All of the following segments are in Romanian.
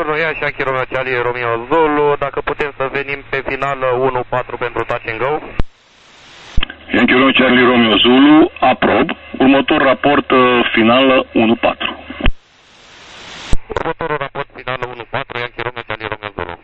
Roia și Yankee Romeo Charlie Romeo Zulu, dacă putem să venim pe finală 1-4 pentru touch and go. Yankee Romeo Charlie Romeo Zulu, aprob. Următor raport finală 1-4. Următorul raport finală 1-4, Yankee Romeo Charlie Romeo Zulu.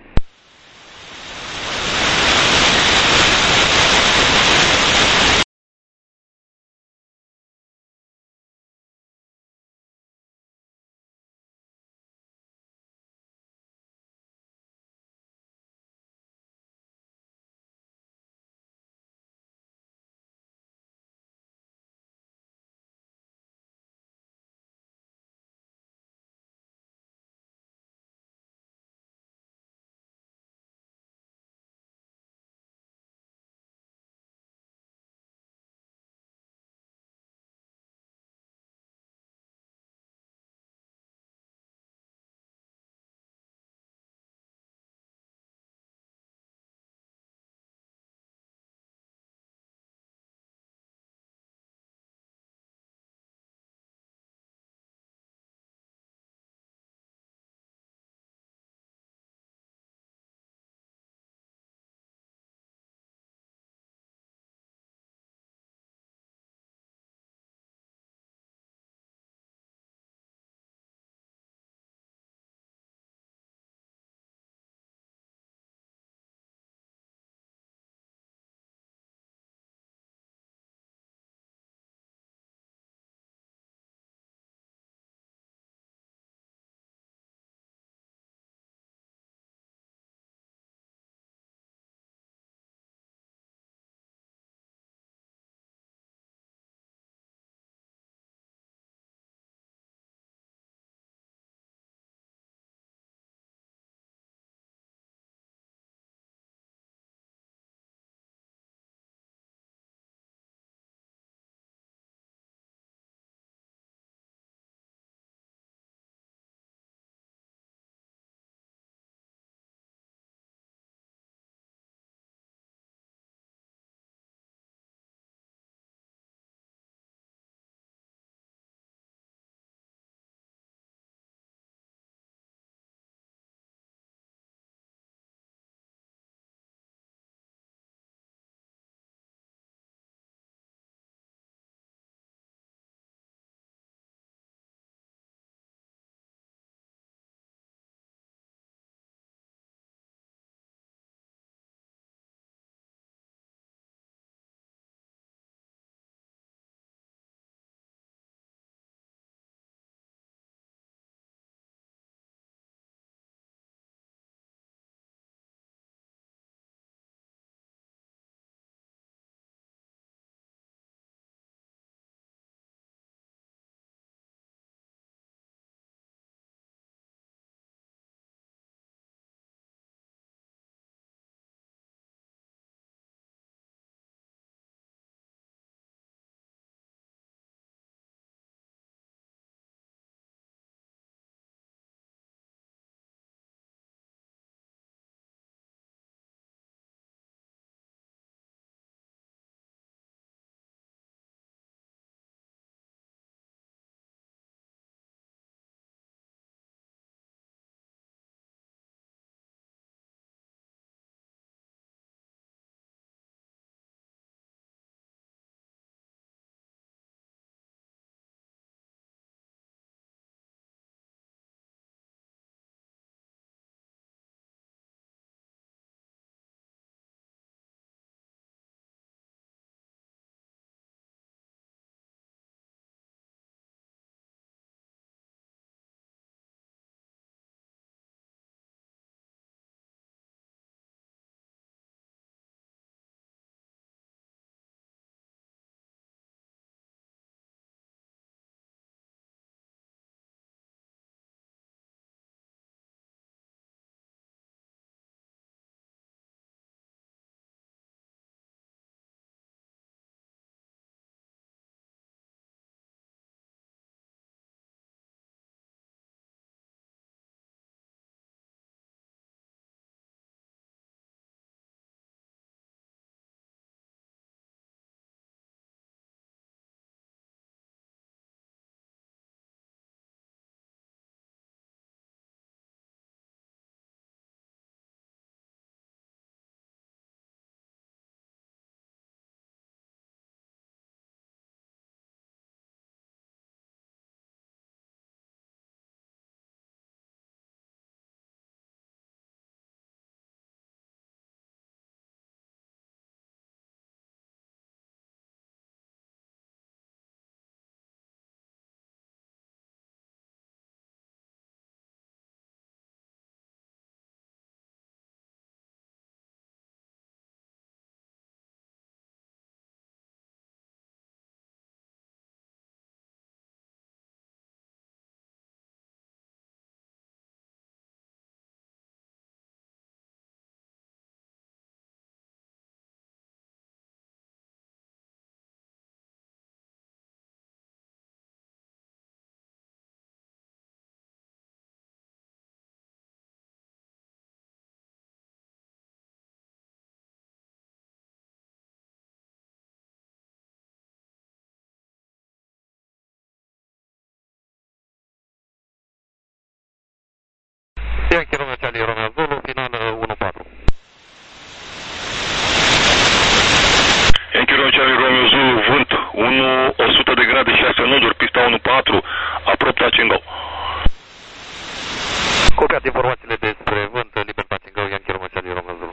legat informațiile despre vânt, Libertate Gău, Yankee Romeo Charlie Romeo Zulu.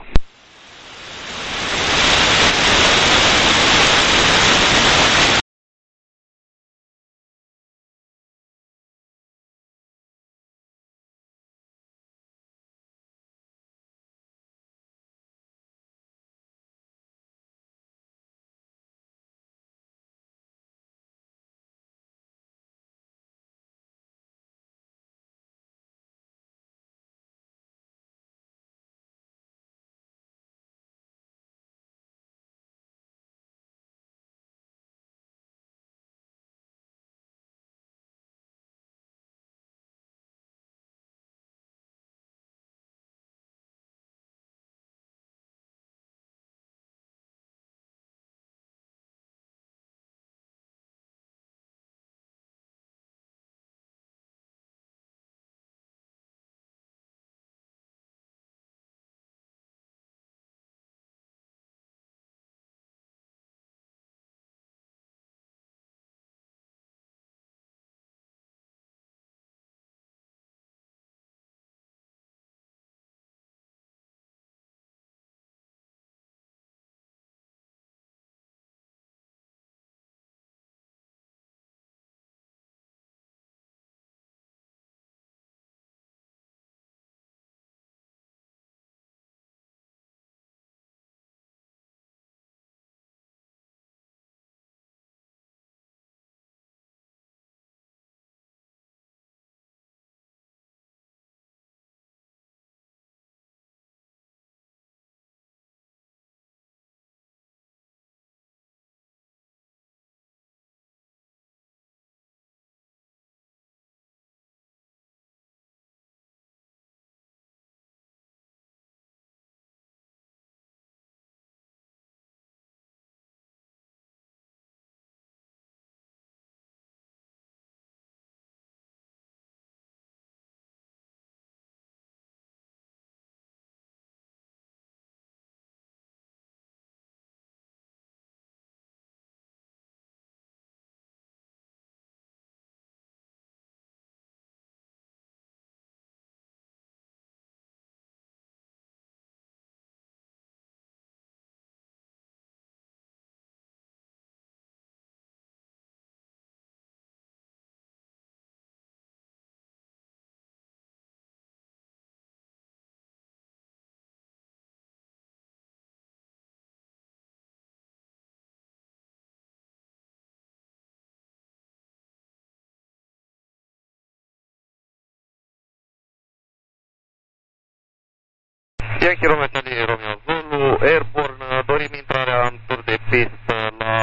Yankee Romeo Charlie Romeo Zulu, Airborne, dorim intrarea în tur de pistă la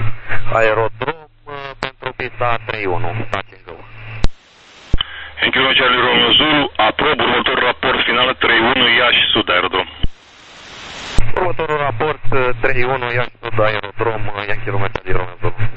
aerodrom pentru pista 31, Touch and Go. Yankee Romeo Charlie Romeo Zulu, aprob următorul raport final 31 Iași Sud Aerodrom. Următorul raport 31 Iași Sud Aerodrom, Yankee Romeo Charlie Romeo Zulu.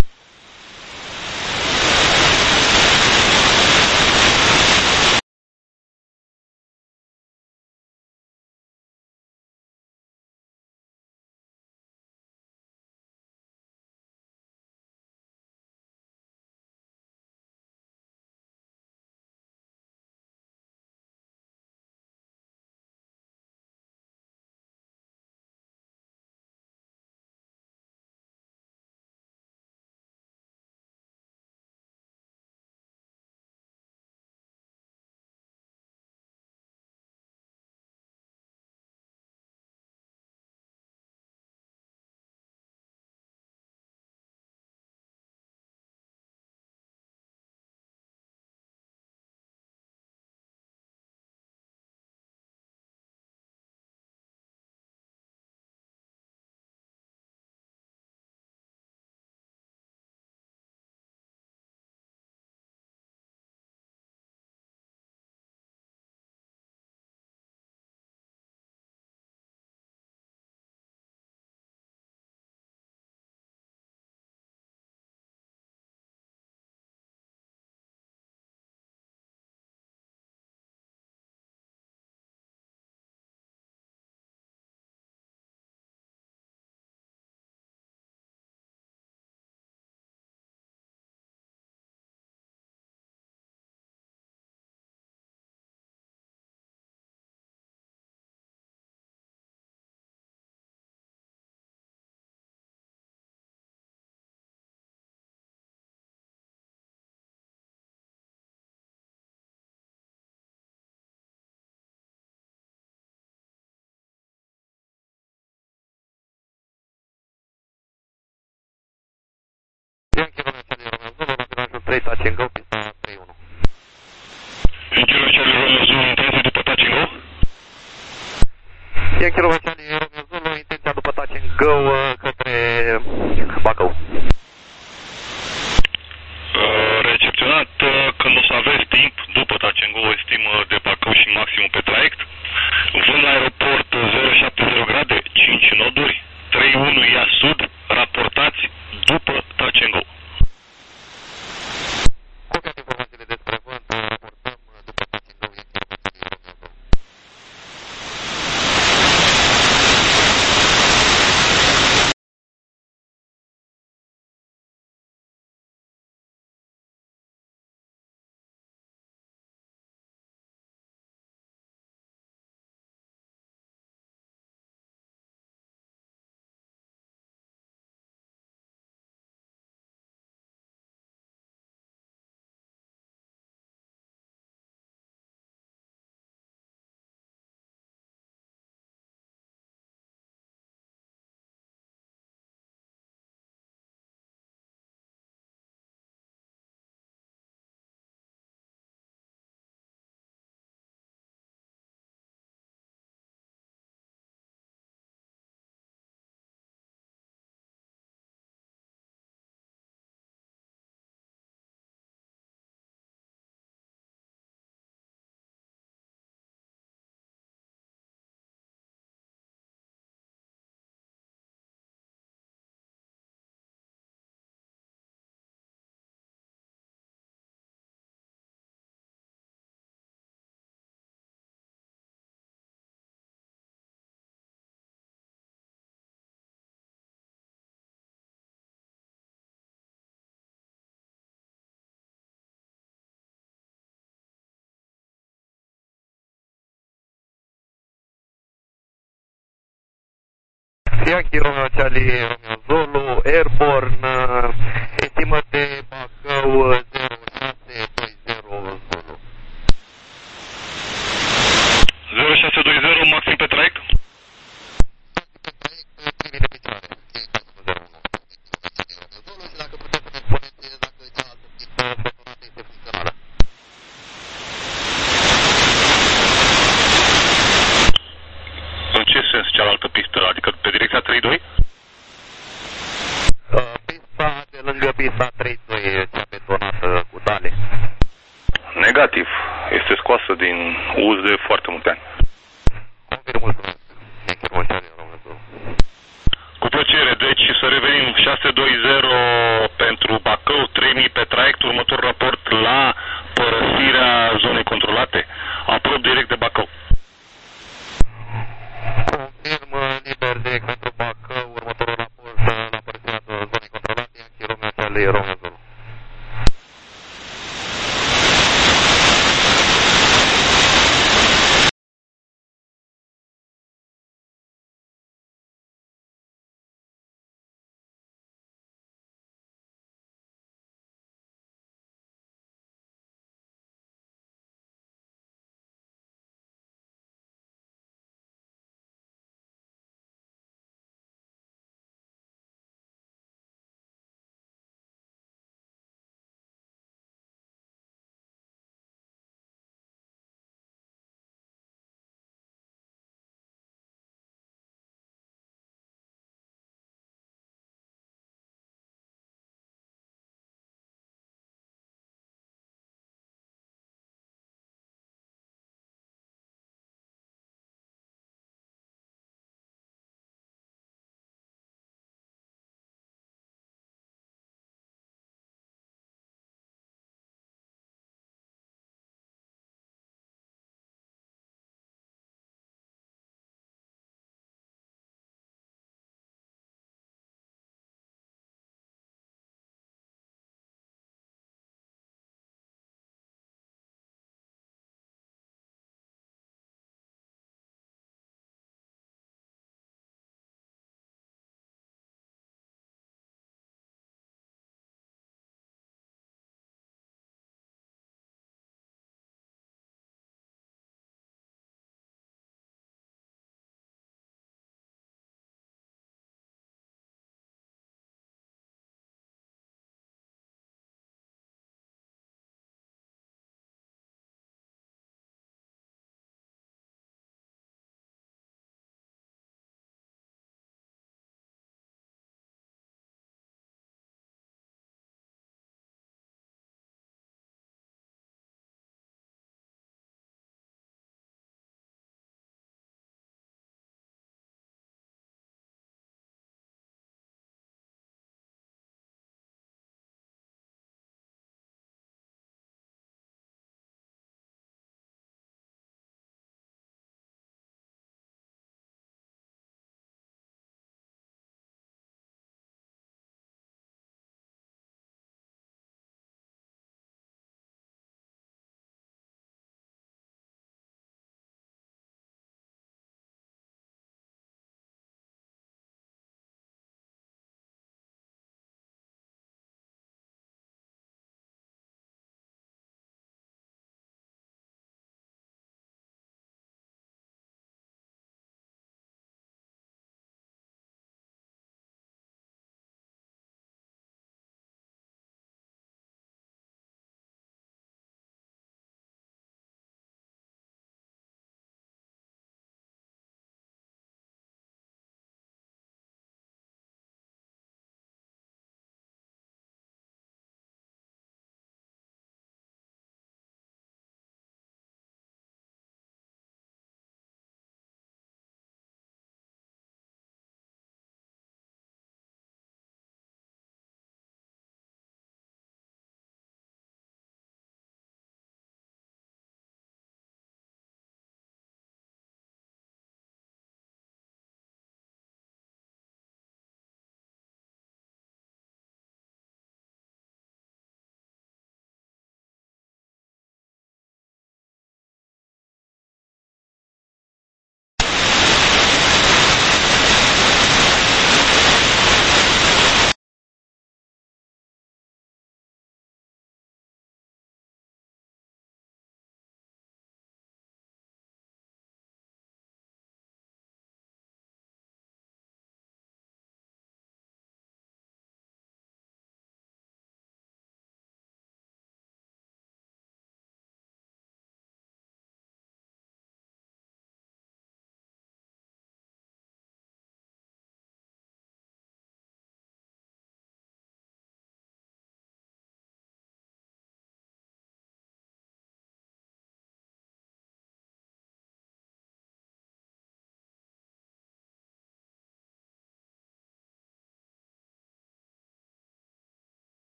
Touch and Go, pista 31. Yankee Romeo Charlie Romeo Zulu, intenție după Touch and Go. Yankee Romeo Charlie Romeo Zulu, intenția după Touch and Go către Bacău. Recepționat, când o să aveți timp, după Touch and Go, o estimă de Bacău și maximum pe traiect. Vând la aeroport 070 grade, 5 noduri, 31 ia sud, raportați după Touch and Go. Copiați informațiile despre vânt, raportăm după Touch and Go, Yankee Romeo Charlie Romeo Zulu. Yankee Romeo Charlie Romeo Zulu, Airborne, estimă de Bacău 0620 Zulu. 0620, maxim pe traiect. Primii de picioare. Zulu și dacă puteți să ne spuneți dacă cealaltă pistă betonată este funcțională. În ce sens cealaltă pistă? Adică pe direcția 32? Pista de lângă pista 32, cea betonată cu dale. Negativ. Este scoasă din uz de foarte multe ani. Confirm, mulțumesc. Yankee Romeo Charlie Romeo Zulu. Cu plăcere. Deci să revenim 620 pentru Bacău, 3000 pe traiect, următor raport la părăsirea zonei controlate. Aprob direct de Bacău. Confirm liber direct pentru Bacău, următorul raport la părăsirea zonei controlate, Yankee Romeo Charlie Romeo Zulu.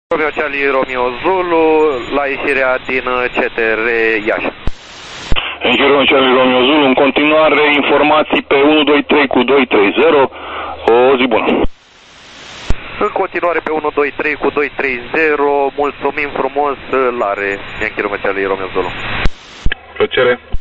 Romeo Charlie Romeo Zulu la ieșirea din CTR Iași. Yankee Romeo Charlie Romeo Zulu, în continuare informații pe 123 cu 230, o zi bună. În continuare pe 123 cu 230, mulțumim frumos, Lare, Yankee Romeo Charlie Romeo Zulu. Plăcere.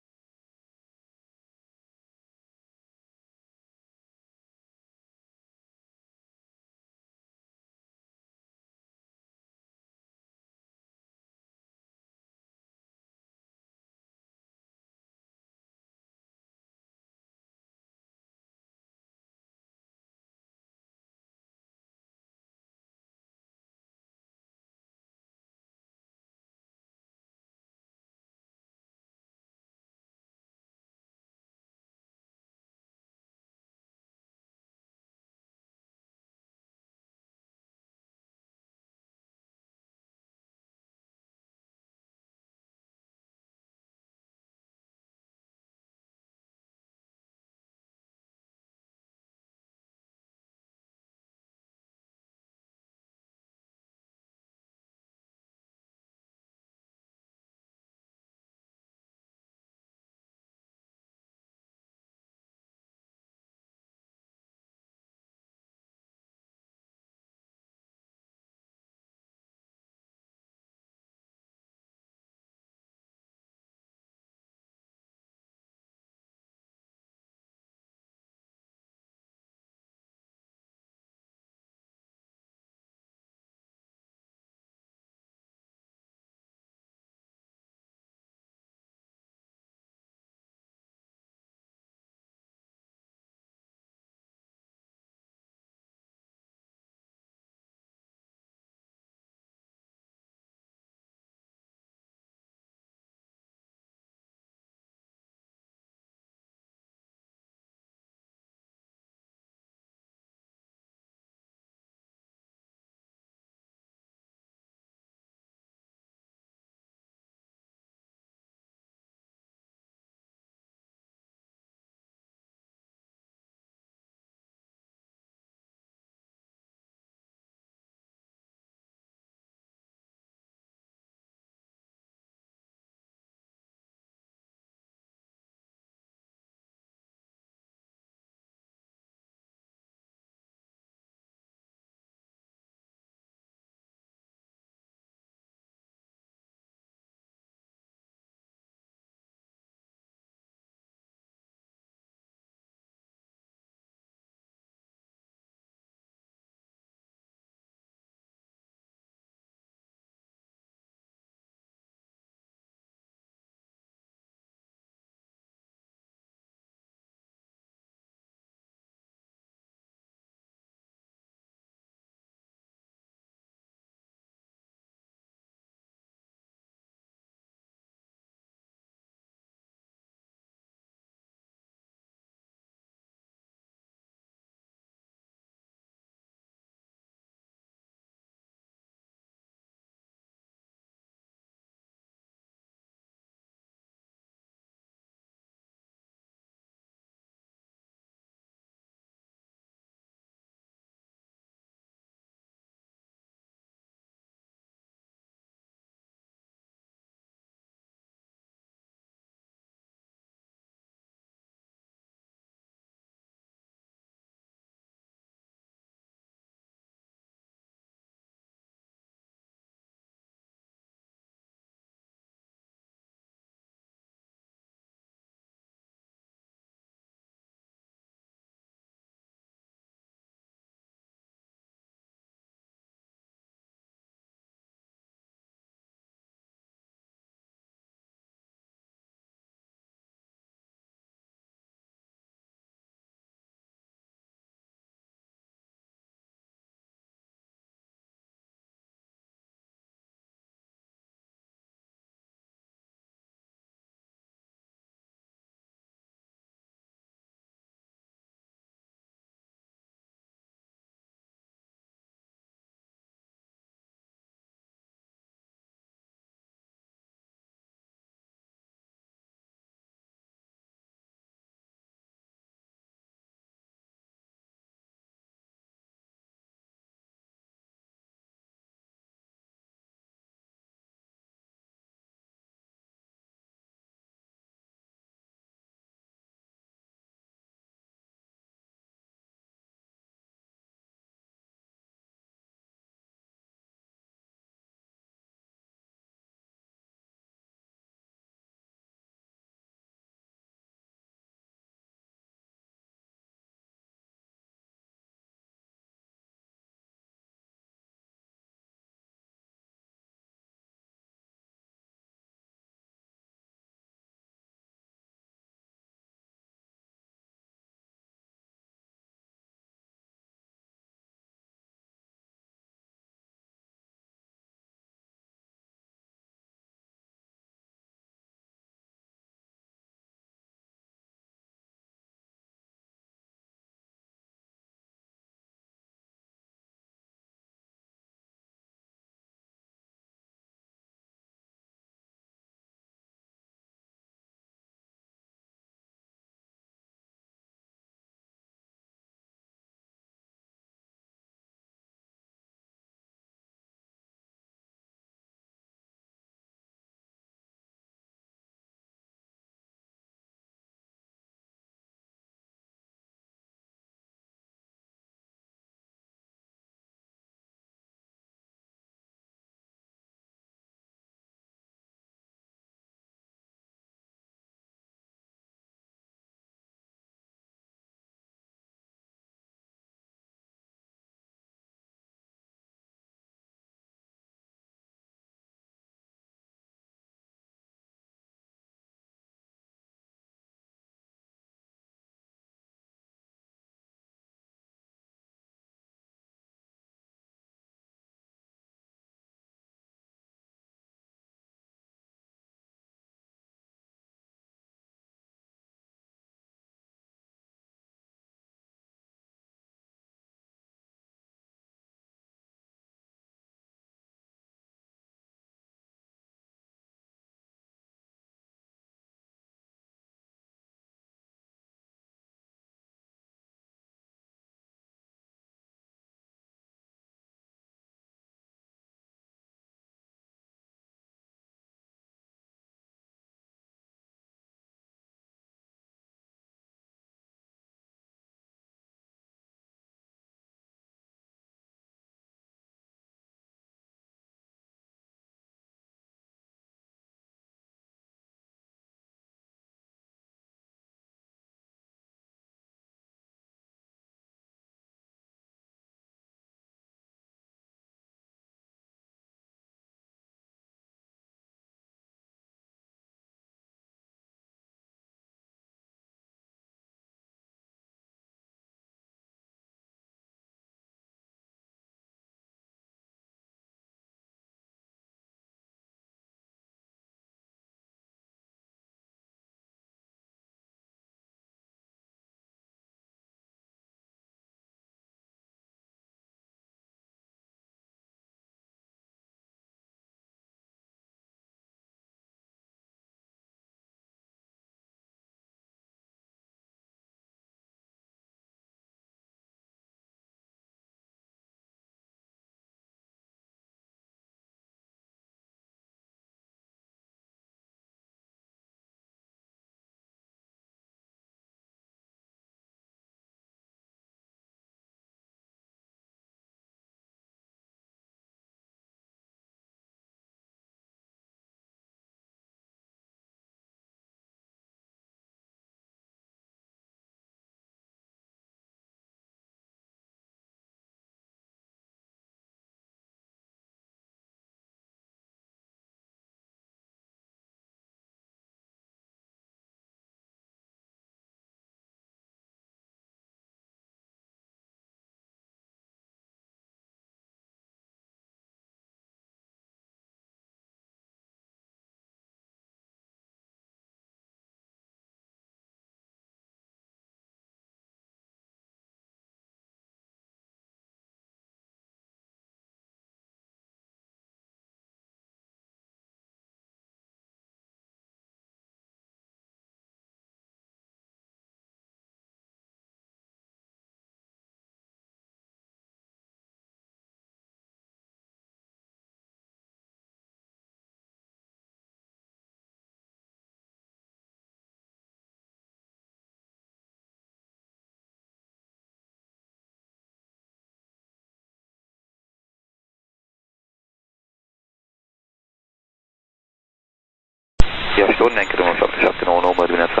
Iași Turn, Yankee Romeo 7799, bună dimineața.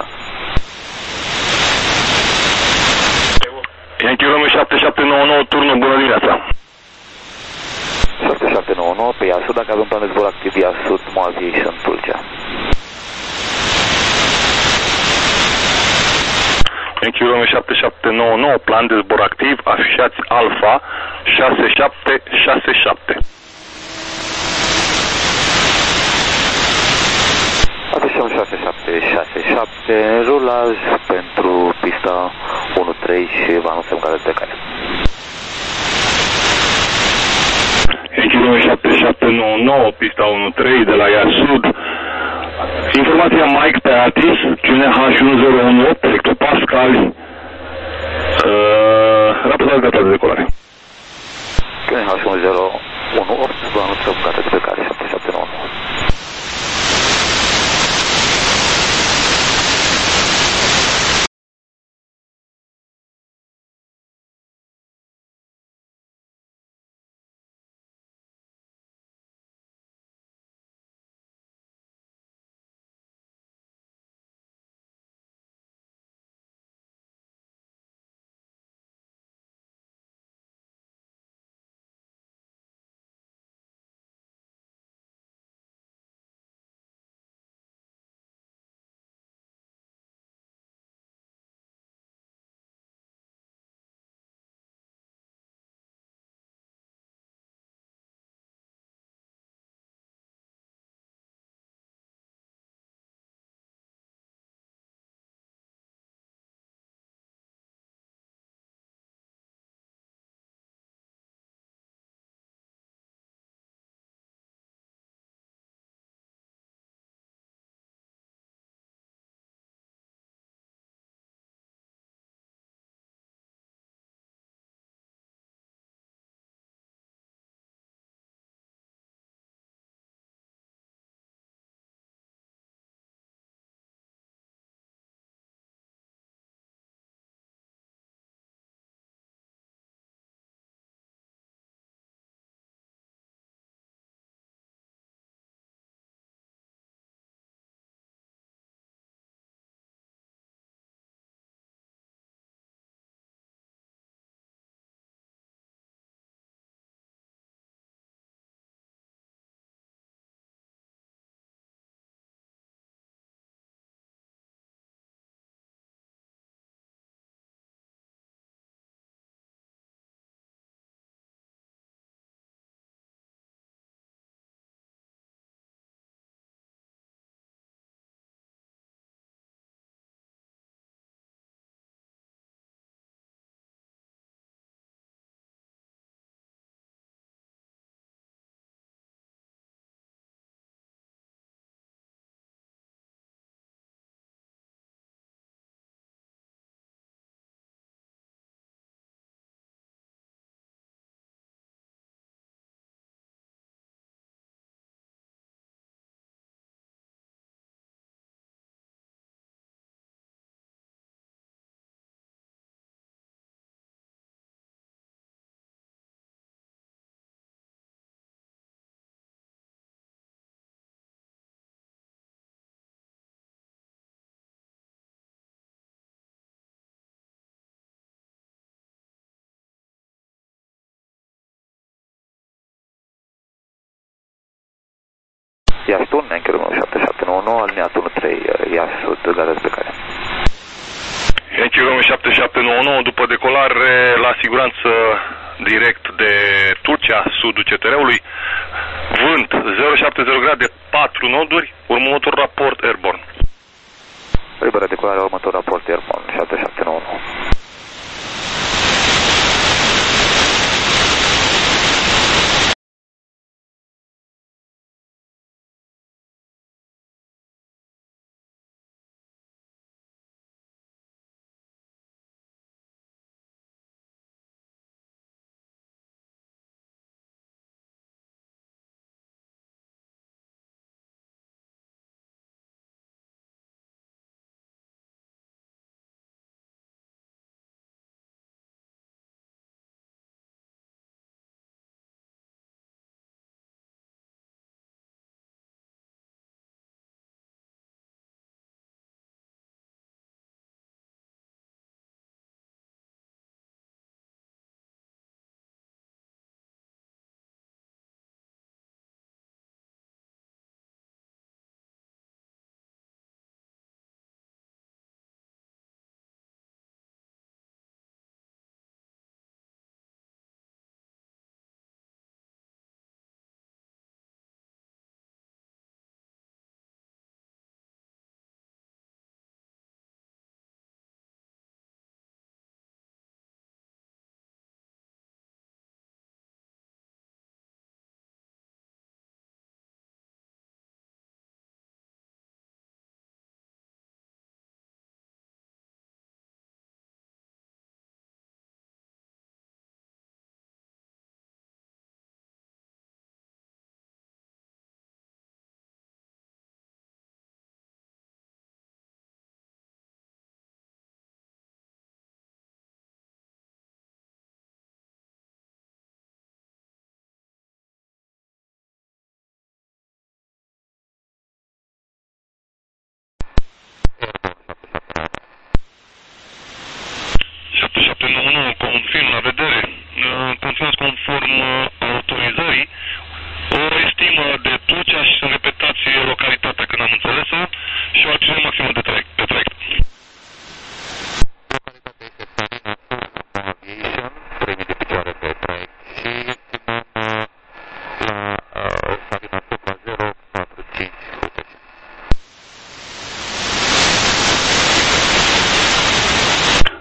Yankee Romeo 7799, turnul, bună dimineața. 7799, pe Iasu, dacă avem plan de zbor activ, Iasu, Mo Aviation, Tulcea. Yankee Romeo 7799, plan de zbor activ, afișați Alfa 6767. Afișăm 6767, rulaj pentru pista 1-3 și vă anunțăm care de care. Yankee Romeo 7799, pista 1-3 de la Iasud. Informația Mike pe Atis, QNH1018, hectopascali, raportat gata de decolare. QNH1018, vă anunțăm gata de plecare, 7799. Iași Turn, Yankee Romeo 7799, alineatul 1-3, Iași Sud, gata de plecare. Yankee Romeo 7799, după decolare la siguranță direct de Turcia, sudul CTR-ului, vânt 070 grade, 4 noduri, următor raport airborne. Liberă decolare, următor raport airborne, 7799.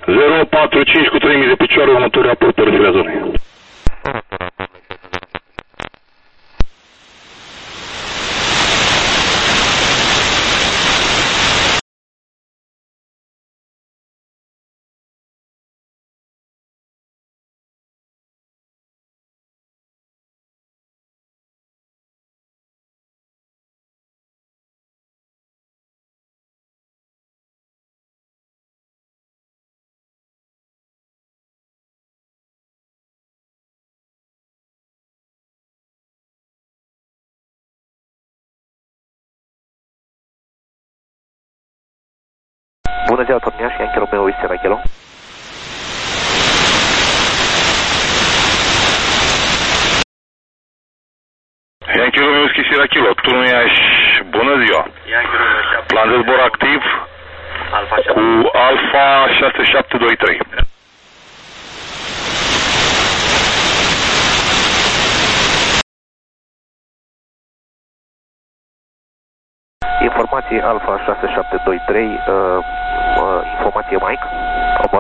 045 cu 3000 de picioare, următorul raport părăsirea zonei. Bună ziua, Torniaș, Yankee Romeo, Whiskey Kilo. Yankee Romeo, Whiskey Kilo, turnul Iași, bună ziua. Yankee Romeo 7. Plan de zbor activ cu Alfa 6723. Informație Alfa 6723, informație Mike, comod.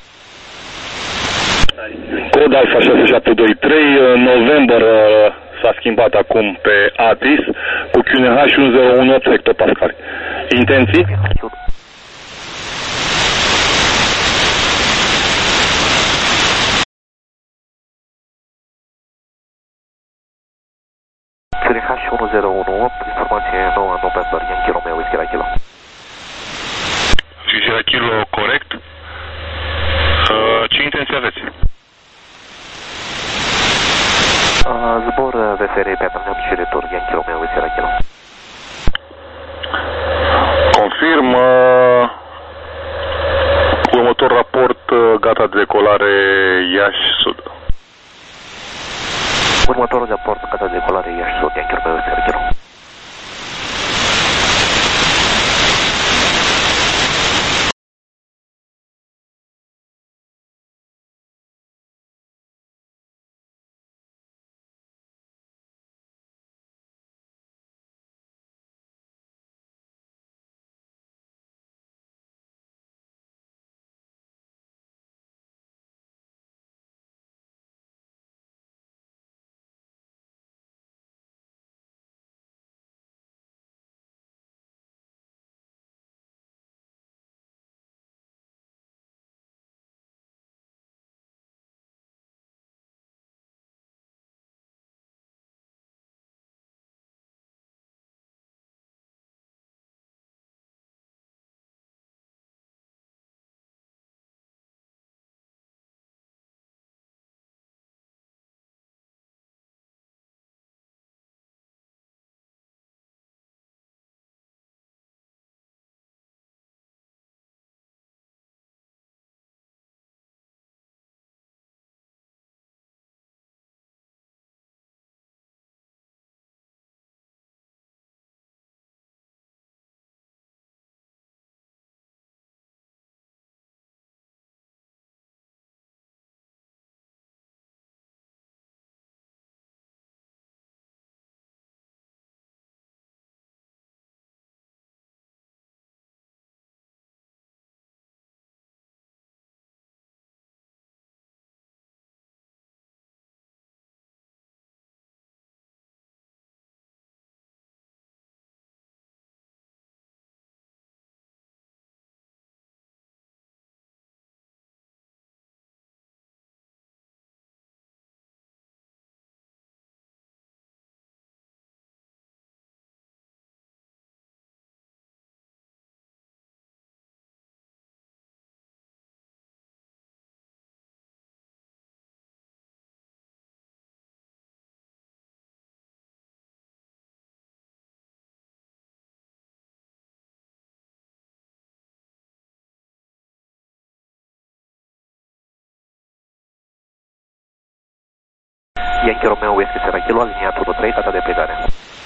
Cod Alfa 6723, November s-a schimbat acum pe ATIS cu QNH 1018 hectopascali. Intenții? QNH 1018, informație 9 November, Yankee Romeo, Whiskey Kilo. Whiskey Kilo, corect. Ce intenții aveți? Zbor VFR pe Atârneam și retur, Yankee Romeo, Whiskey Kilo. Confirm. Următor raport, gata de decolare Iași Sud. Următorul raport, gata de decolare Iași Sud, Yankee Romeo, Whiskey Kilo. Yankee Romeo, Whiskey Kilo, aliniat 13, data de plecare.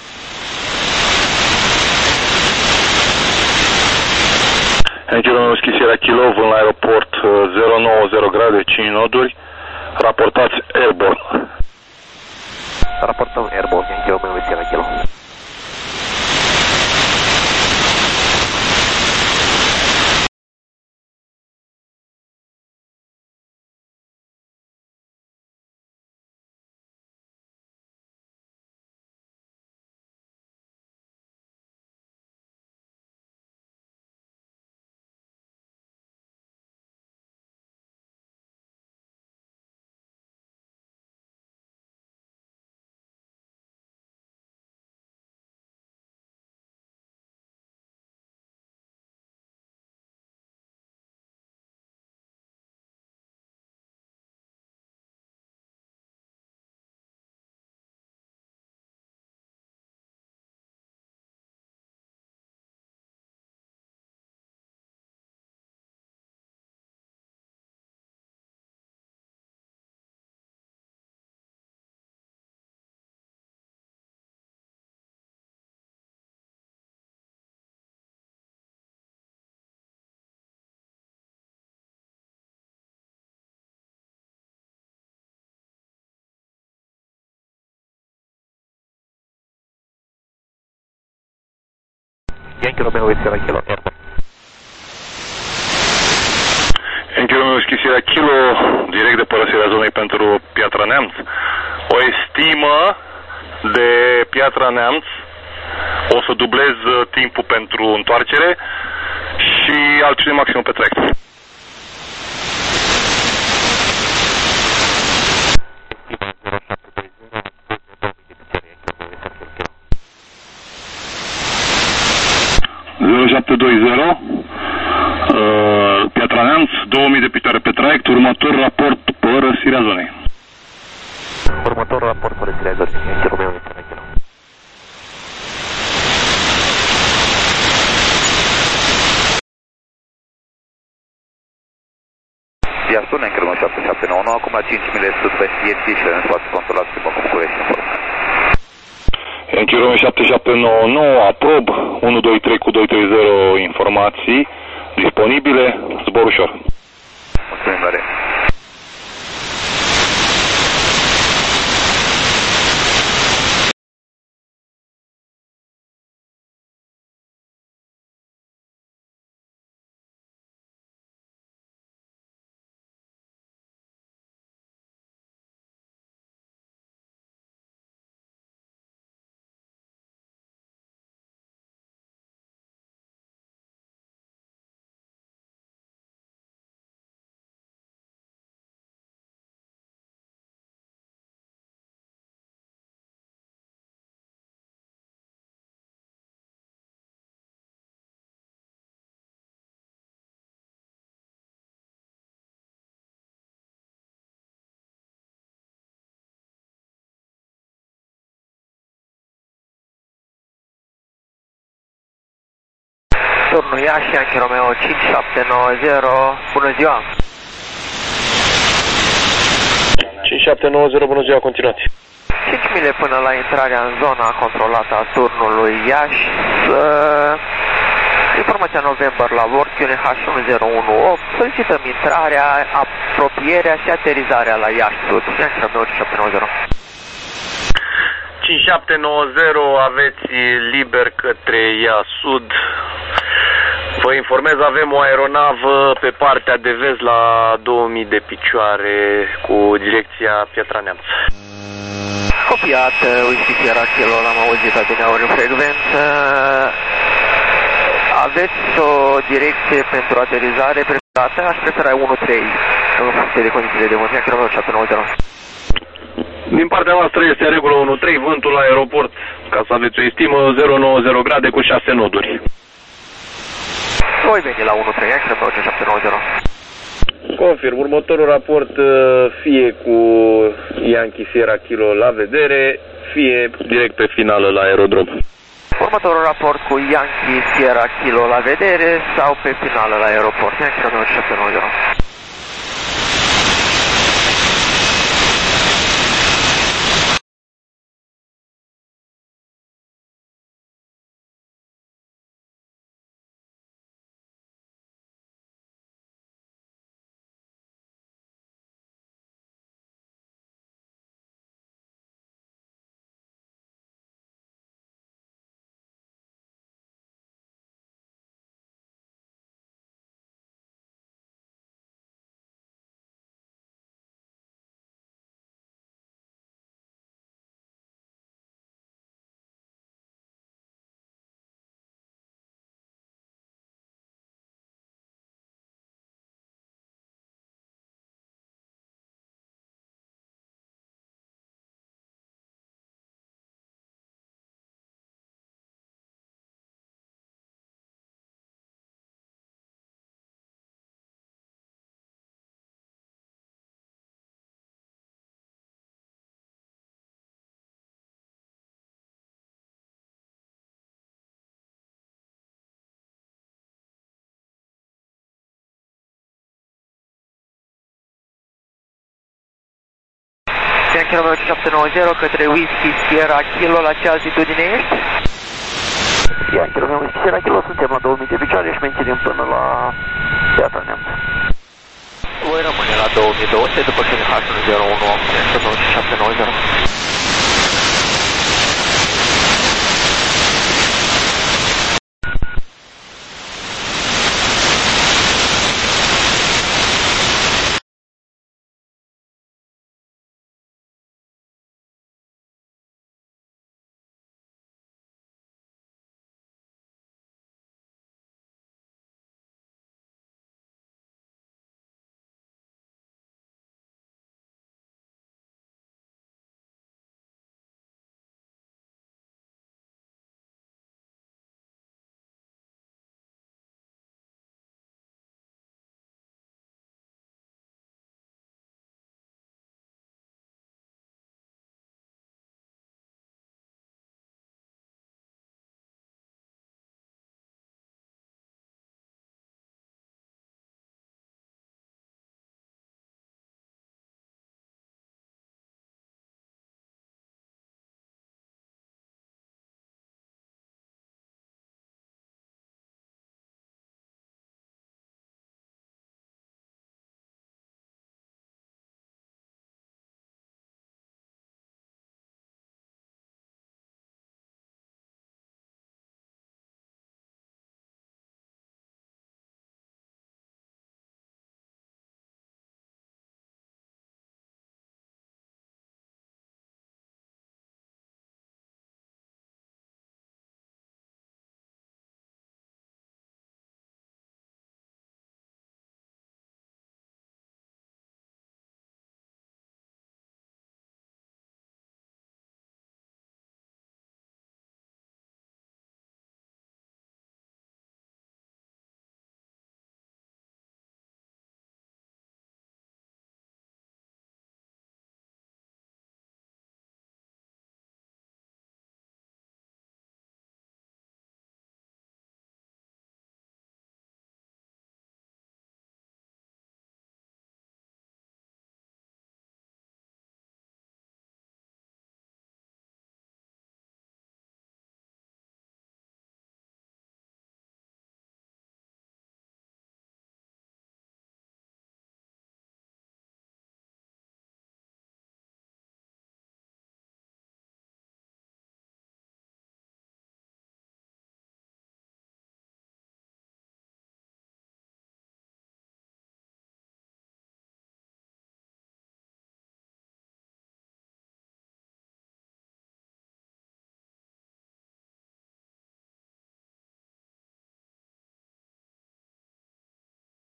Yankee Romeo, Whiskey Kilo, vând la aeroport 090 grade, 5 noduri, raportați Airborne. Raportăm Airborne, Yankee Romeo, Whiskey Kilo. Yankee Romeo Whiskey Sierra Kilo Airport. Yankee Romeo Whiskey Sierra Kilo, direct de părăsirea zonei pentru Piatra Neamț. O estimă de Piatra Neamț, o să dublez timpul pentru întoarcere și altcine maximum pe traiect. Piatra Neamț, 2000 de picioare pe traiect, următor raport părăsirea zonei. Următorul raport părăsirea zonei, Yankee Romeo Sierra Kilo. Iar sună Yankee Romeo 7799, acum la 5 mile sud-vest INT și în spațiu controlat schimbă cu București informație. Yankee Romeo 7799, aprob 123 cu 230 informații disponibile, zbor ușor. Mulțumim, Lare. Turnul Iași, Yankee Romeo 5790, bună ziua! 5790, bună ziua, continuați. 5 mile până la intrarea în zona controlată a turnului Iași. Informația November la Work UNH1018, solicităm intrarea, apropierea și aterizarea la Iași Sud, Yankee Romeo 5790. 5790, aveți liber către Ia Sud. Vă informez, avem o aeronavă pe partea de vest la 2000 de picioare cu direcția Piatra Neamț. Copiat, Whiskey Sierra Kilo, l-am auzit adineauri în frecvență. Aveți o direcție pentru aterizare preferată? Aș prefera 1-3 în funcție de condițiile de vânt. Yankee Romeo 790. Din partea noastră este în regulă 1-3, vântul la aeroport, ca să aveți o estimă, 090 grade cu 6 noduri. Voi veni la 1-3, Yankee Romeo 790. Confirm, următorul raport fie cu Yankee Sierra Kilo la vedere, fie direct pe finală la aerodrom. Următorul raport cu Yankee Sierra Kilo la vedere sau pe finală la aeroport, Yankee Romeo 790. Yankee Romeo 790 către Whiskey Sierra Kilo, la ce altitudine ești? Yankee Romeo Whiskey Sierra Kilo, suntem la 2000 de picioare și menținem până la Piatra Neamț. Voi rămâne la 2200 după ce H101 Yankee Romeo 790.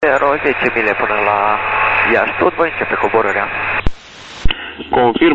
10 mile până la Iași, tot voi începe coborârea. Confirm.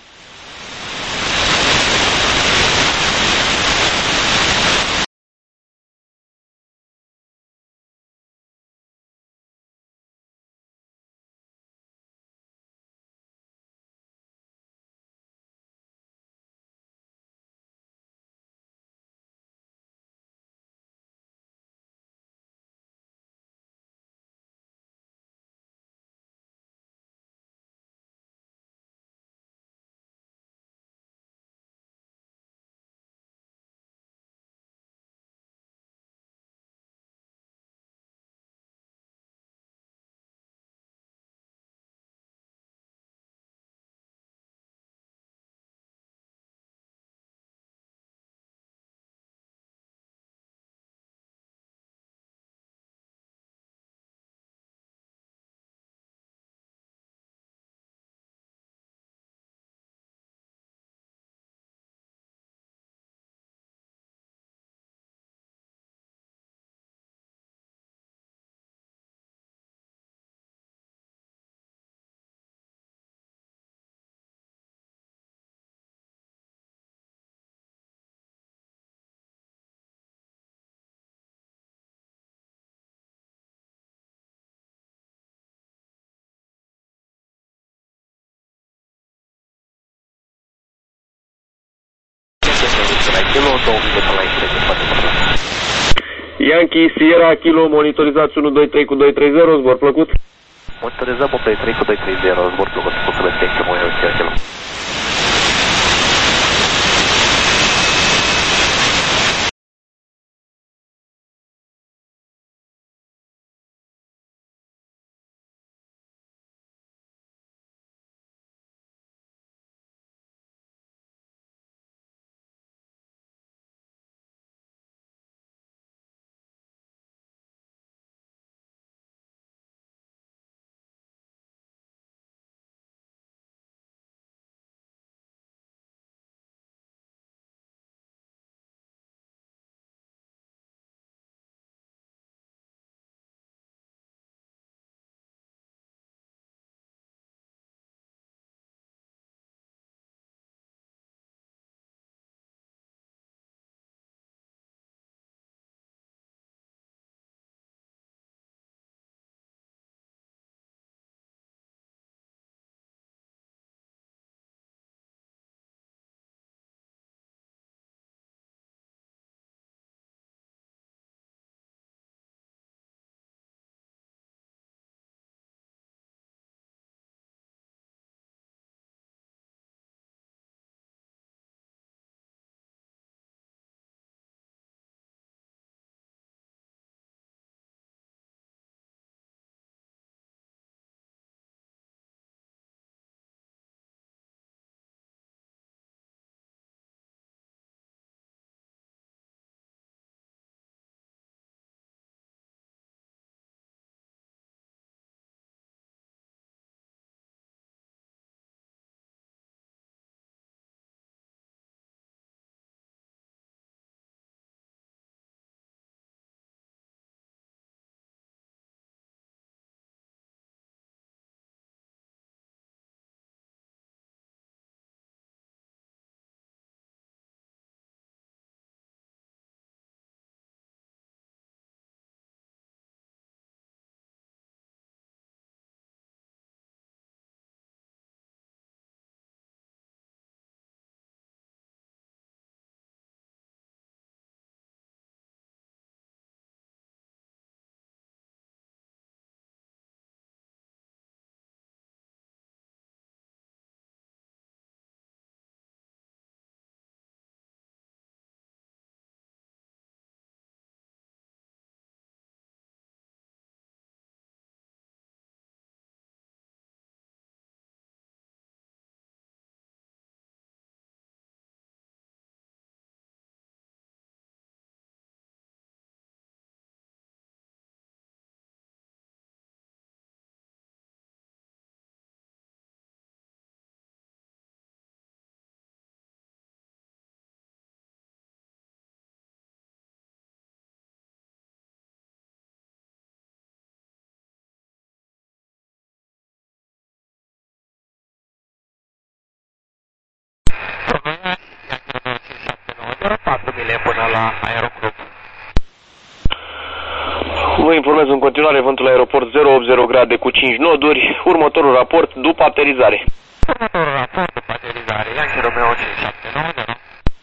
Yankee Sierra Kilo, monitorizați 123 cu 230, zbor plăcut. Monitorizăm 123 cu 230, zbor plăcut, Sierra Kilo. Confirmez în continuare vântul aeroport 080 grade cu 5 noduri. Următorul raport după aterizare. Următorul raport după aterizare, Yankee Romeo 5790.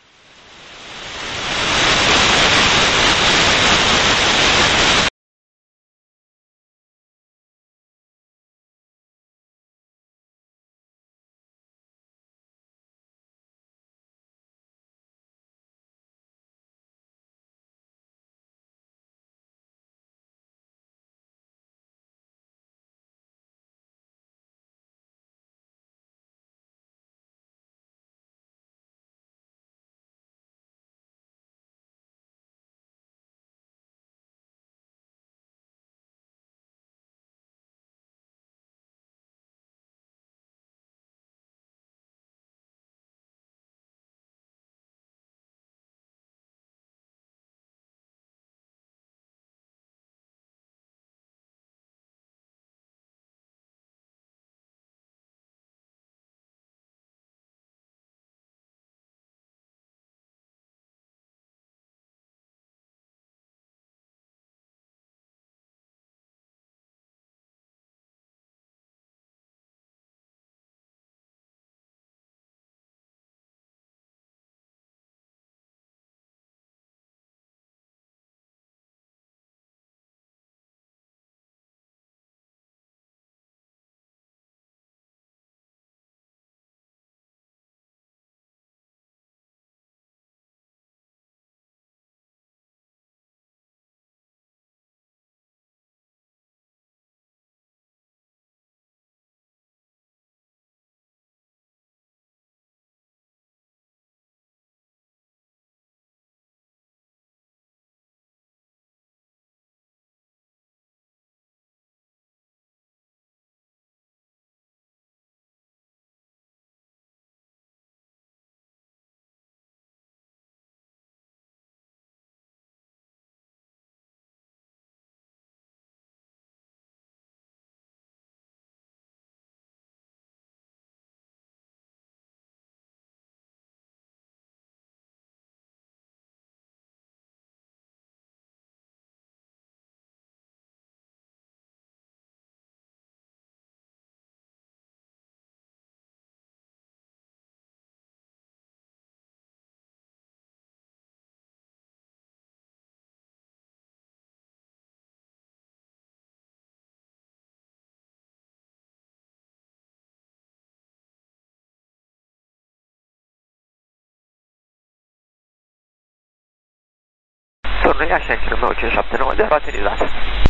Turnul Iași, Yankee Romeo 5790, aterizat.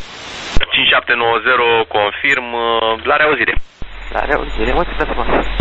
5790 confirm, la reauzire. La reauzire, mulțumesc frumos.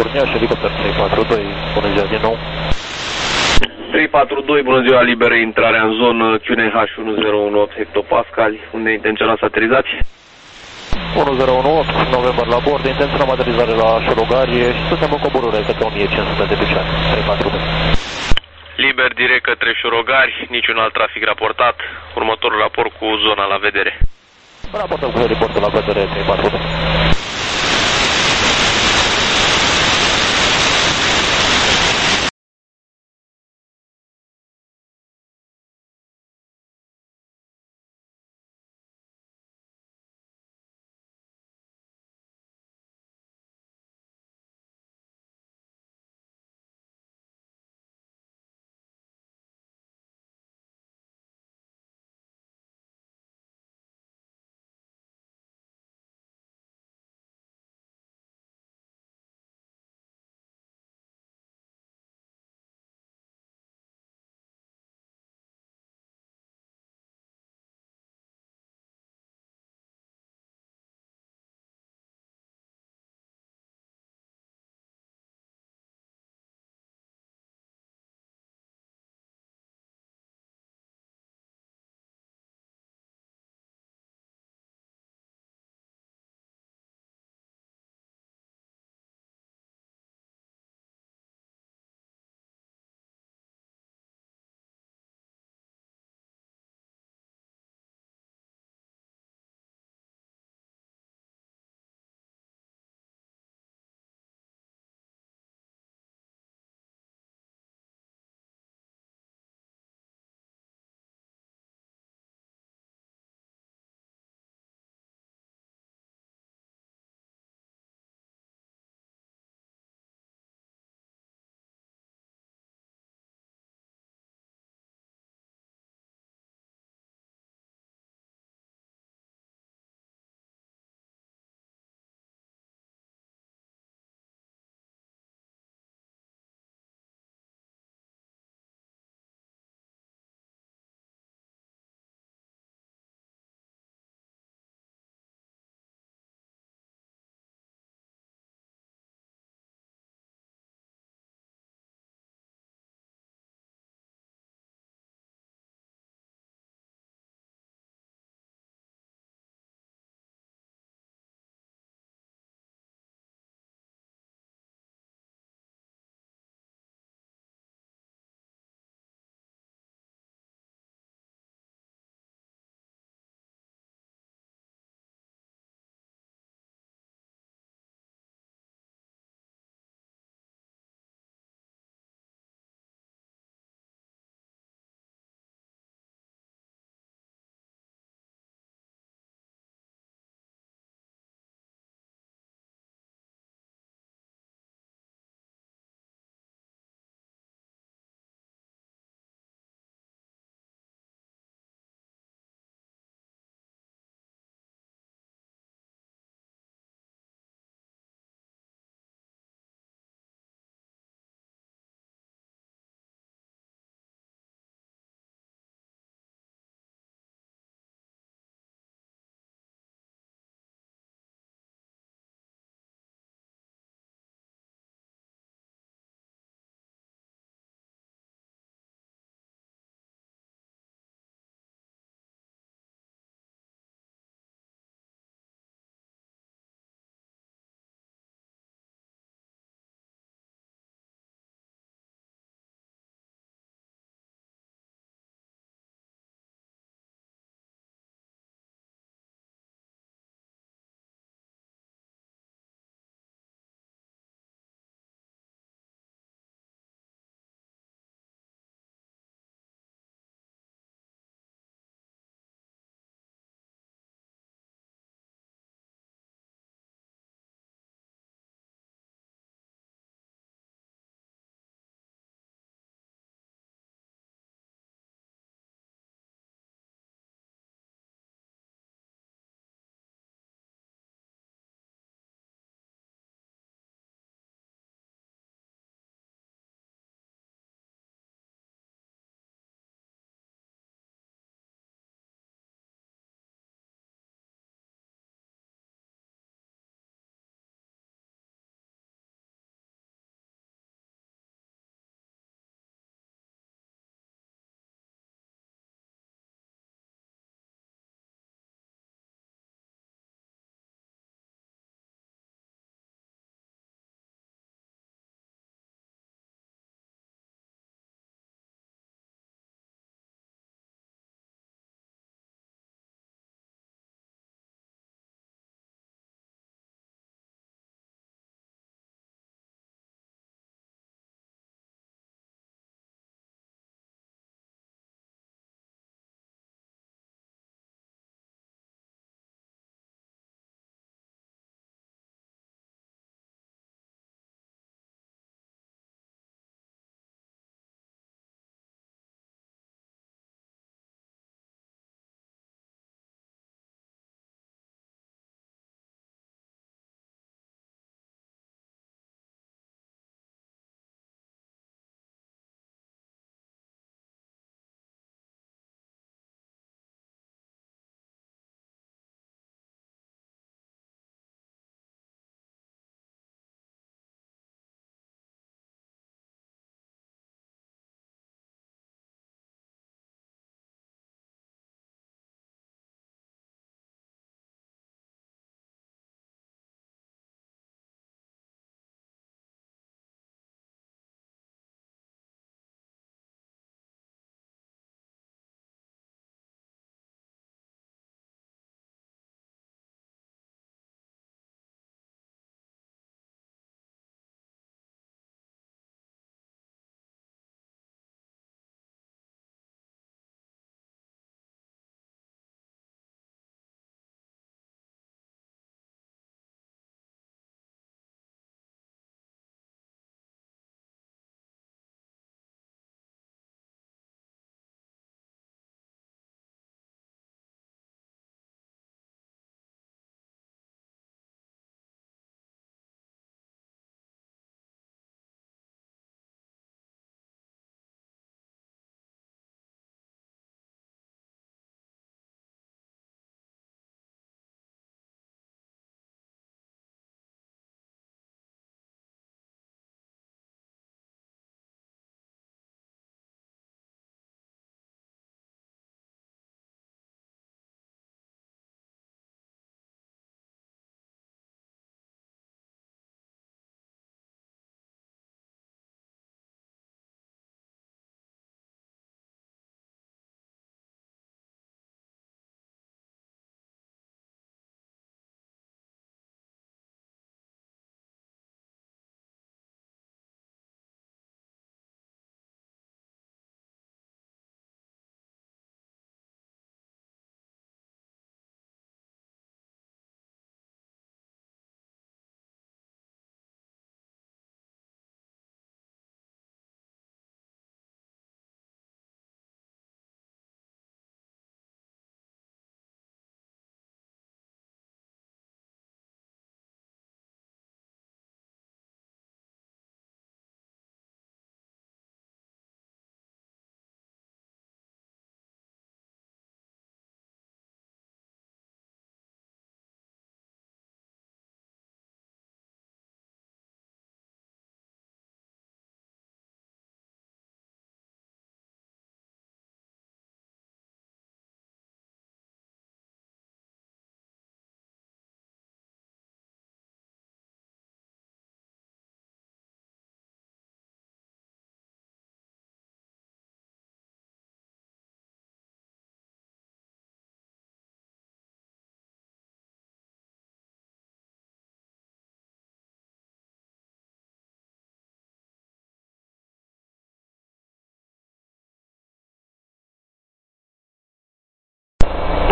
Iași, elicopter 342, bună ziua din nou. 342, bună ziua, liberă intrarea în zonă, QNH 1018 hectopascali, unde intenționați să aterizați? 1018, November la bord, intenționăm aterizare la Șorogarie și suntem în coborâre către 1500 de picioare, 342. Liber direct către Șorogari, niciun alt trafic raportat, următorul raport cu zona la vedere. Raportăm cu heliportul la vedere, 342.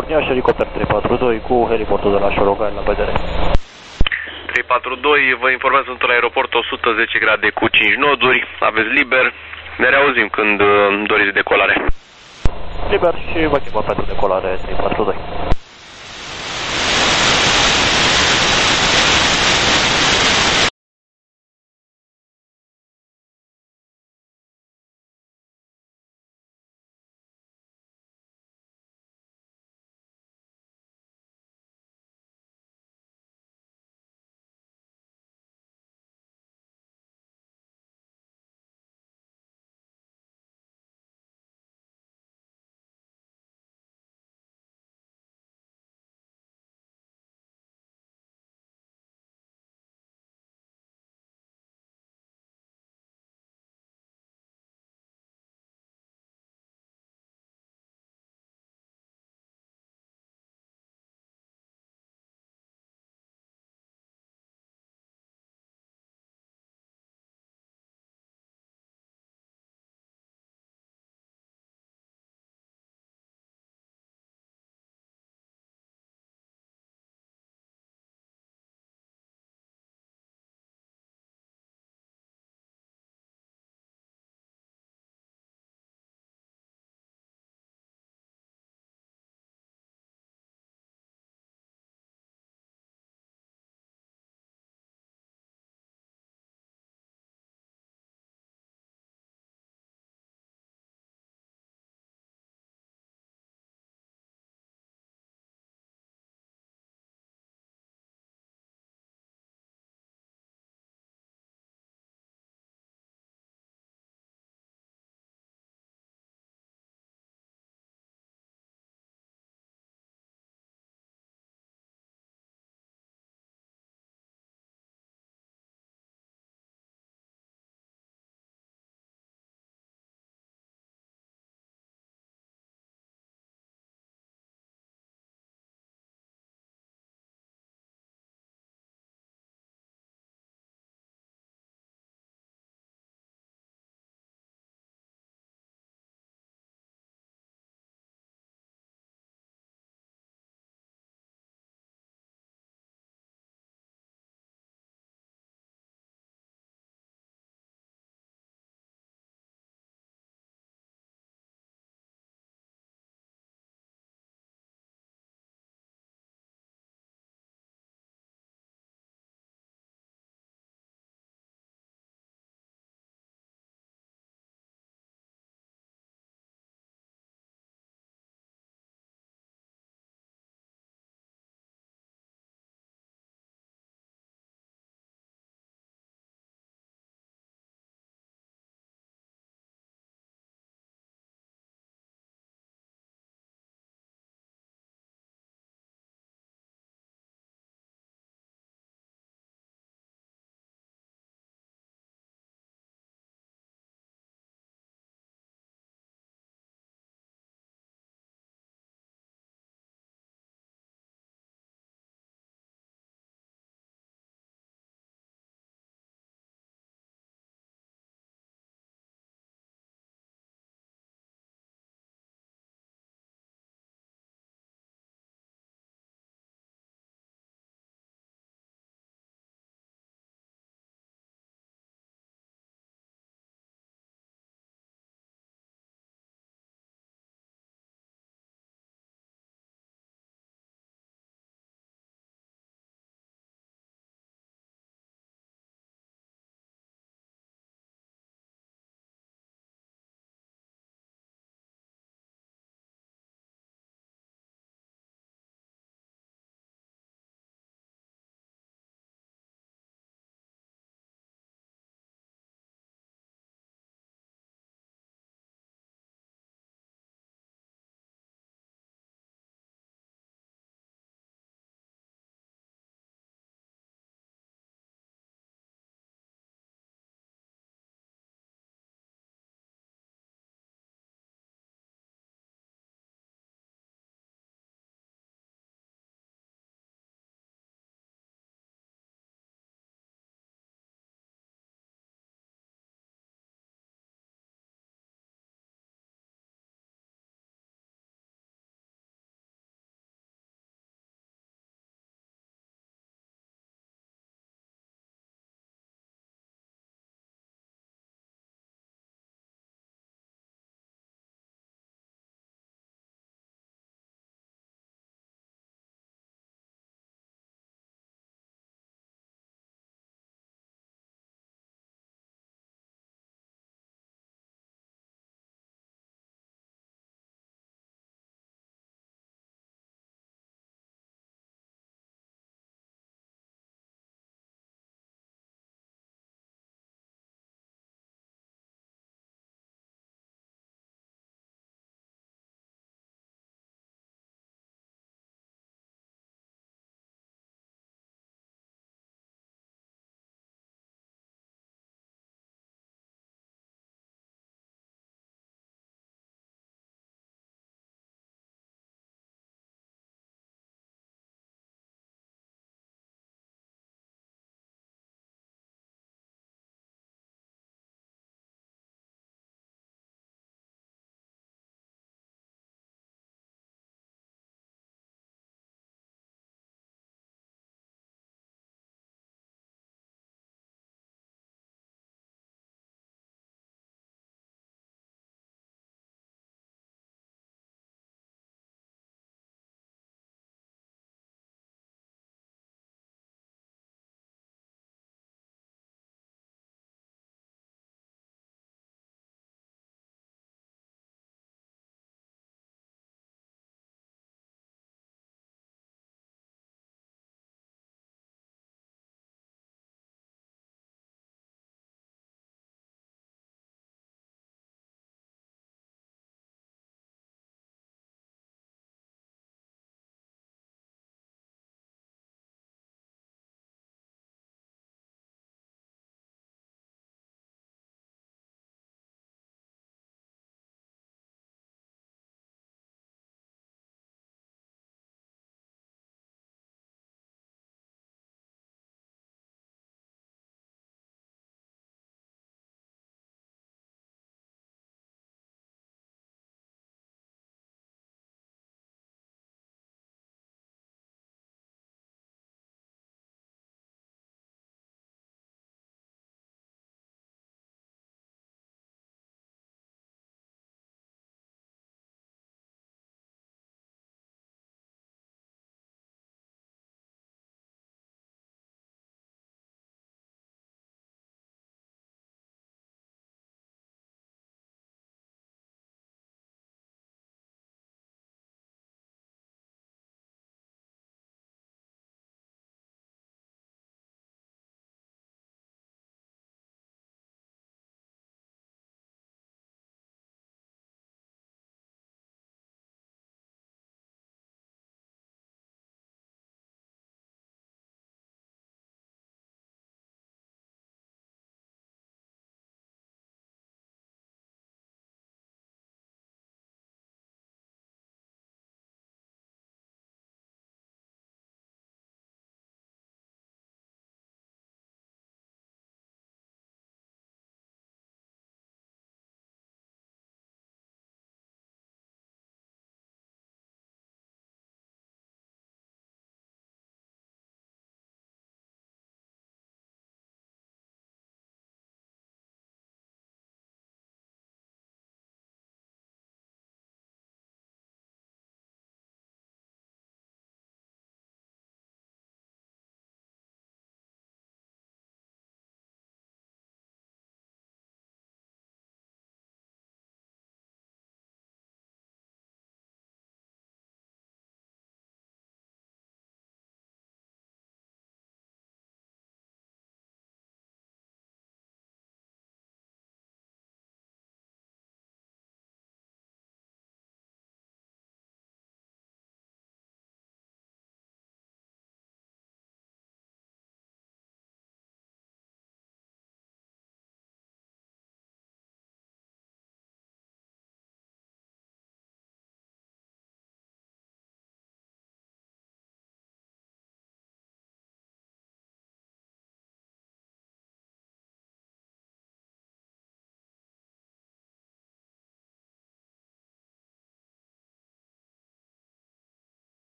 Aeroport Iași, elicopter 342 cu heliportul de la Șorogari, la vedere. 342, vă informez, sunt la aeroport 110 grade cu 5 noduri, aveți liber, ne reauzim când doriți decolare. Liber și vă chemă pentru decolare 342.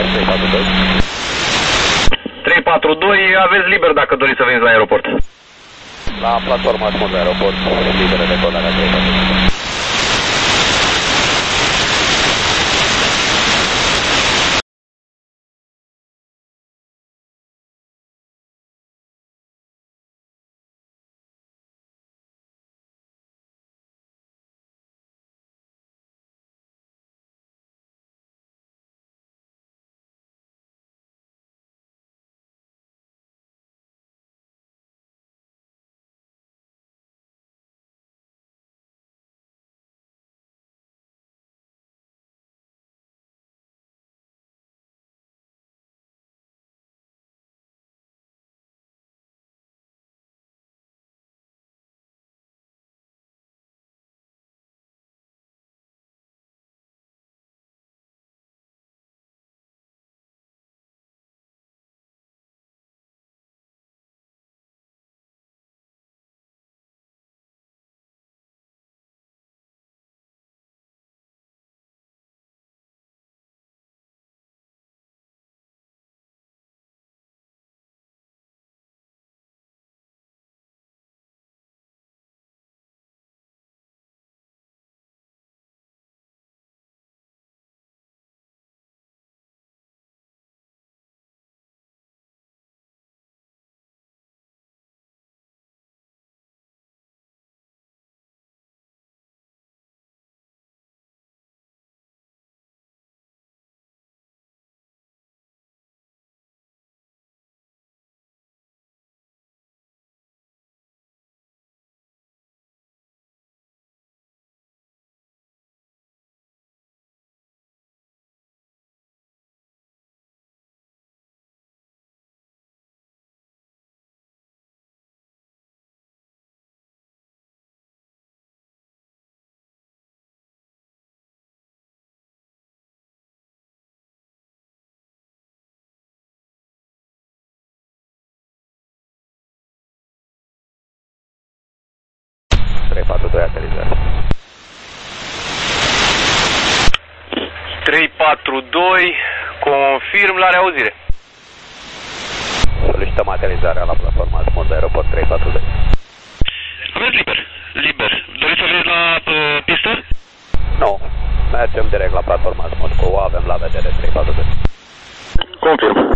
342. 342, aveți liber dacă doriți să veniți la aeroport. La platforma Asmund Aeroport, liberă de codarea 342. Aterizare. 342, confirm la reauzire. Solicităm aterizarea la platforma Asmund Aeroport 342. Aveți liber. Liber. Doriți să veniți la pistă? Nu, mergem direct la platforma Asmund, o avem la vedere 342. Confirm.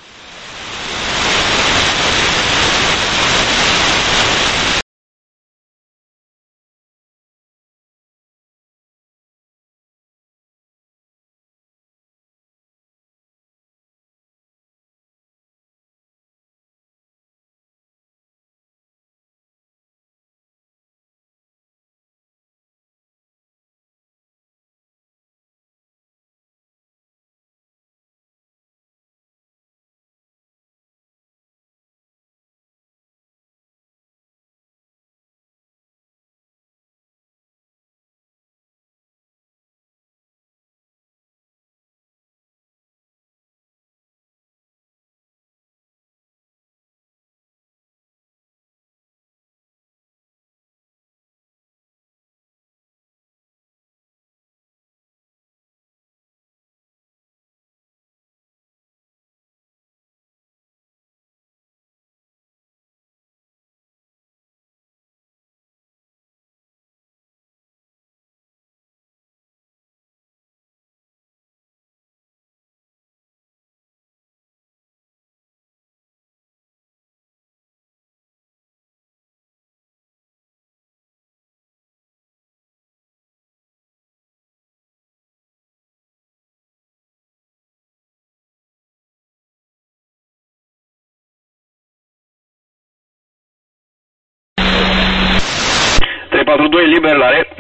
Doi liber la red.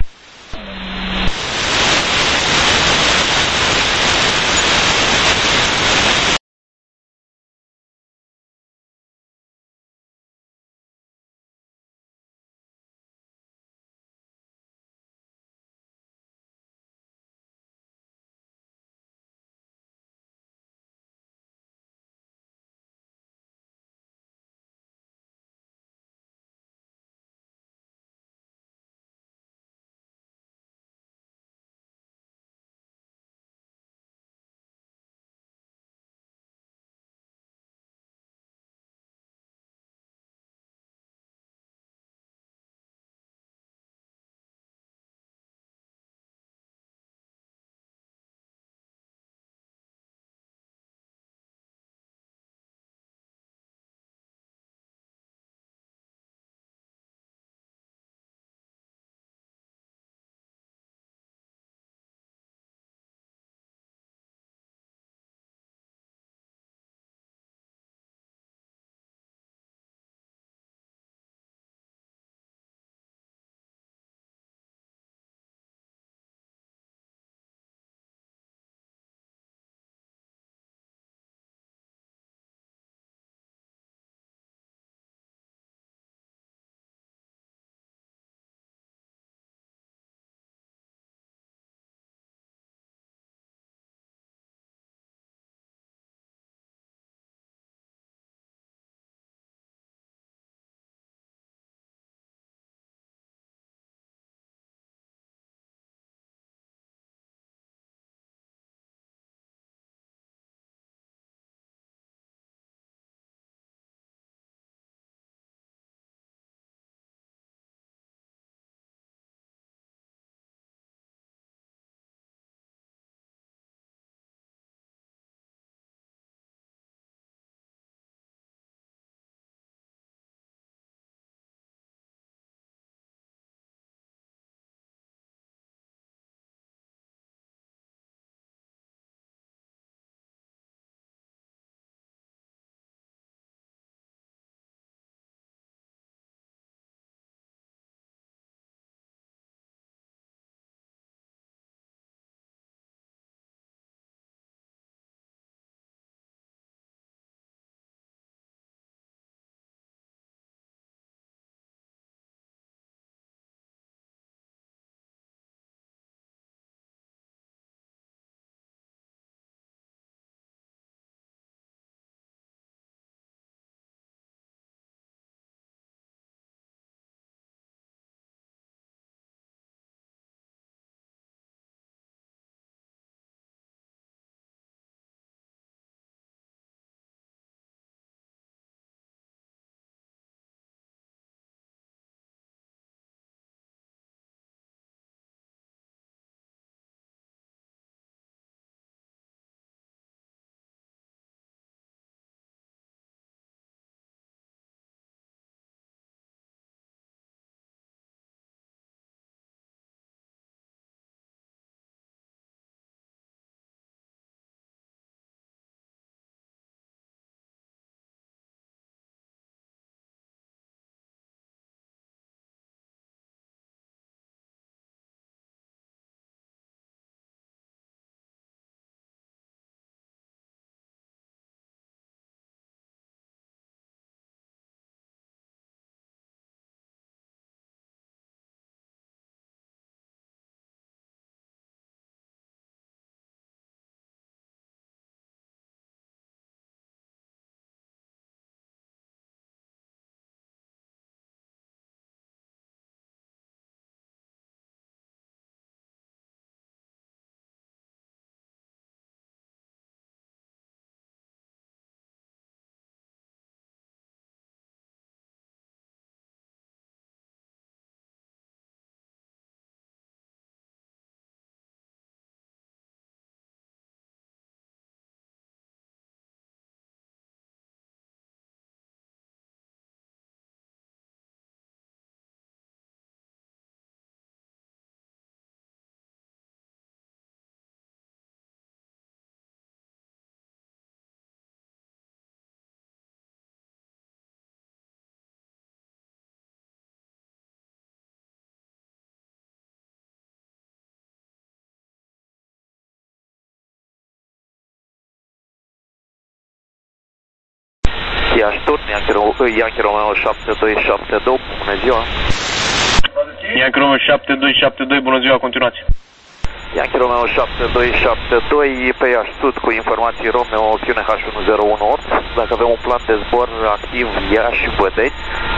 Iași Turn, Yankee Romeo 7272, bună ziua. Yankee Romeo 7272, bună ziua, continuați. Yankee Romeo 7272 pe Iași Sud cu informații Romeo QNH 1018, dacă avem un plan de zbor activ Iași Vădeni.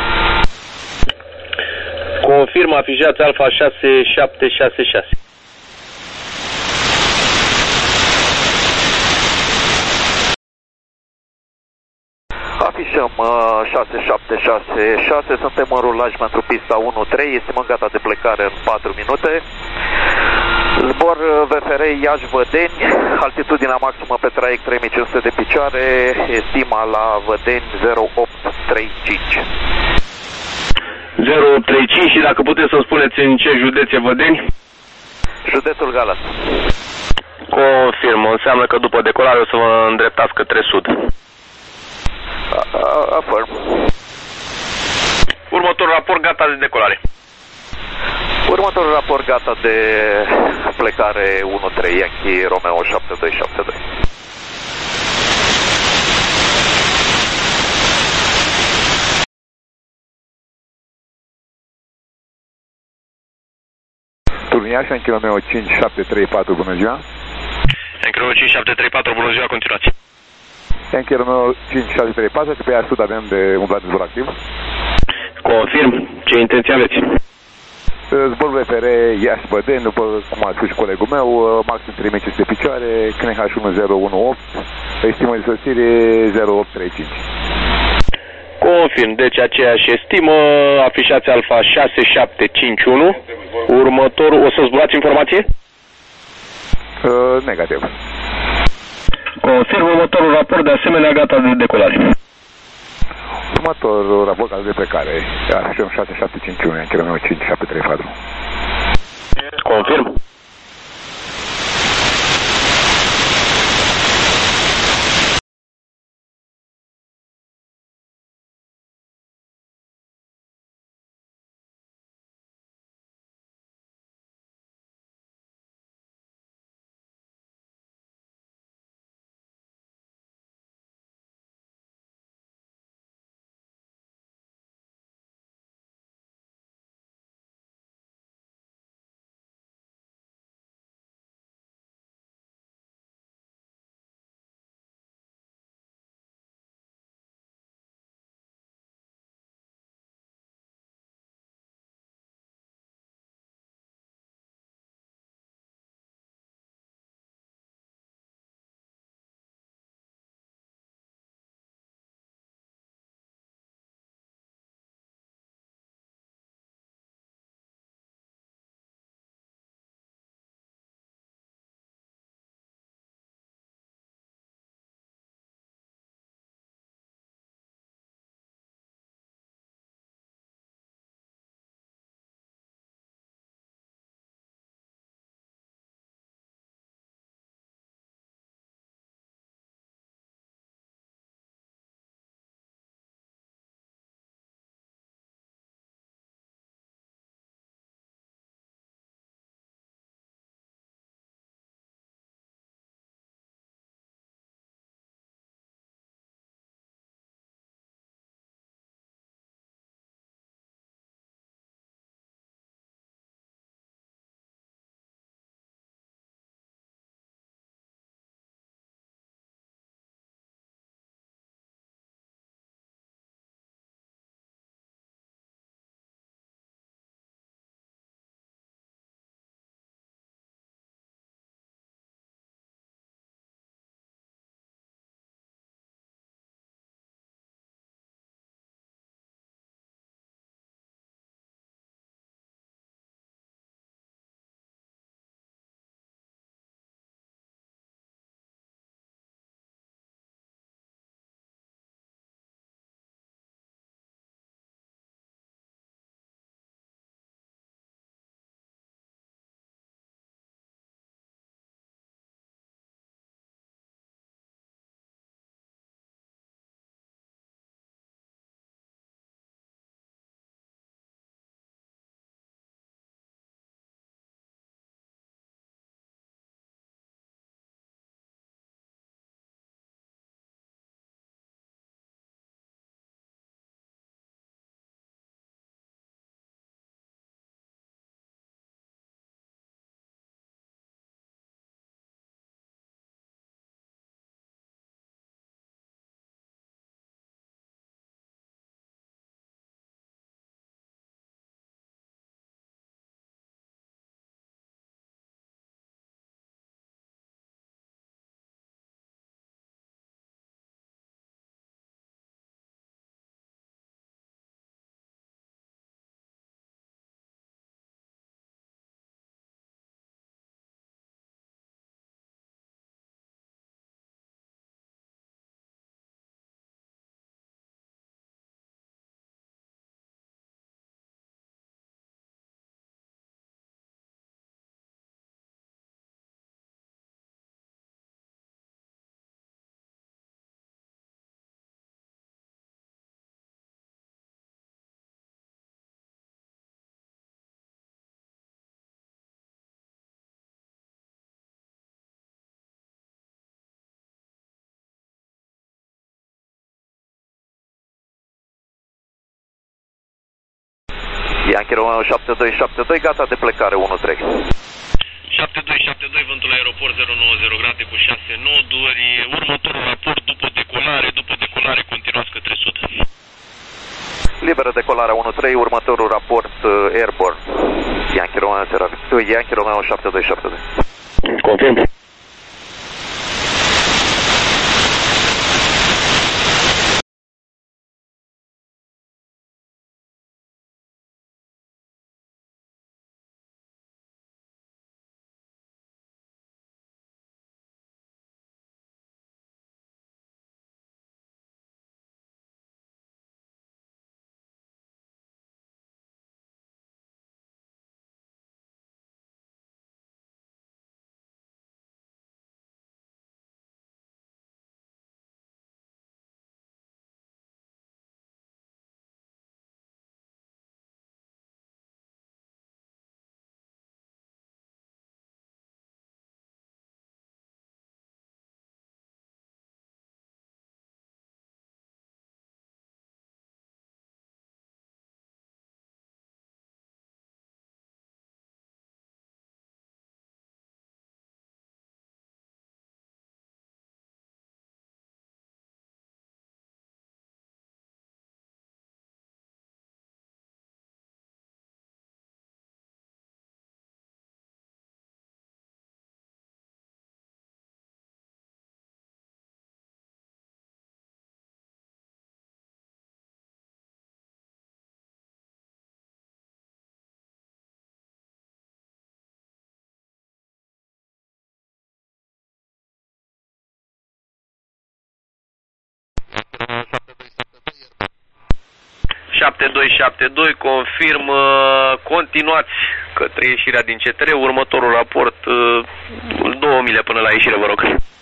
Confirm, afișați Alfa 6766. Afișăm 6766, suntem în rulaj pentru pista 1-3, estimăm gata de plecare în 4 minute. Zbor VFR Iași Vădeni, altitudinea maximă pe traiect 3500 de picioare, estima la Vădeni 0835. 035 și dacă puteți să spuneți în ce județ e Vădeni? Județul Galați. Confirm, înseamnă că după decolare o să vă îndreptați către sud. Affirm. Următorul raport gata de decolare. Următorul raport gata de plecare 1-3 Yankee Romeo 7272. Turniaș, Yankee Romeo 5734, bună ziua. Yankee Romeo 5734, bună ziua, continuați. Yankee Romeo 5634, și pe Iași Sud avem de un plan de zbor activ. Confirm, ce intenție aveți? Zborul VFR Iași Vădeni, după cum a spus și colegul meu, maxim 3500 de picioare, QNH 1018, estimă de sosire 0835. Confirm, deci aceeași estimă, afișați Alfa 6751, următorul, o să zburați informație? Negativ. Confirm, următorul raport de asemenea gata de decolare. Următorul raport de plecare, afișăm 6751, Yankee Romeo 5734. Confirm. Yankee Romeo 7272, gata de plecare 13. 7272, vântul la aeroport 090 grade cu 6 noduri. Următorul raport după decolare continuați către sud. Liberă decolarea 13, următorul raport airborne. Yankee Romeo 7272. Confirm. Șapte doi, confirm, continuați către ieșirea din CTR, următorul raport 2 mile până la ieșire, vă rog.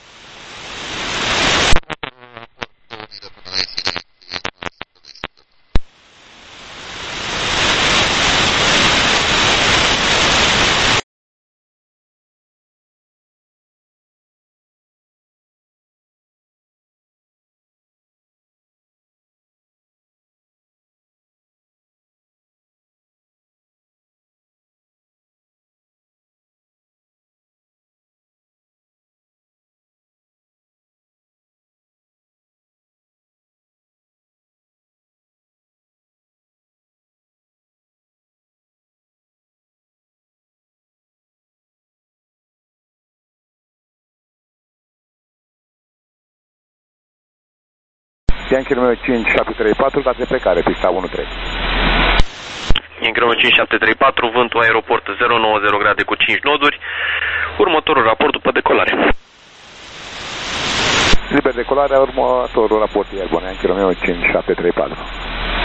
Yankee Romeo 5734, date de plecare, pista 13. Yankee Romeo 5734, vântul aeroport 090 grade cu 5 noduri, următorul raport după decolare. Liber decolare, următorul raport airborne, Yankee Romeo 5734.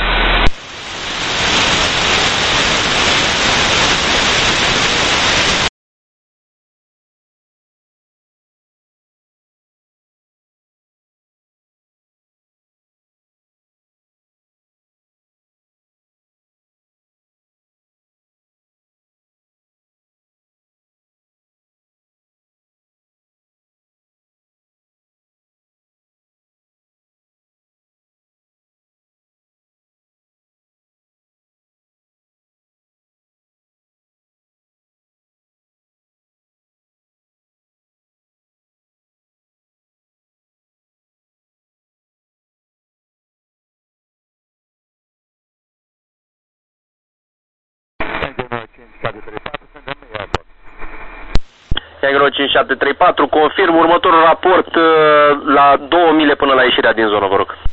Yankee Romeo 5734, confirm, următorul raport la 2 mile până la ieșirea din zonă, vă rog.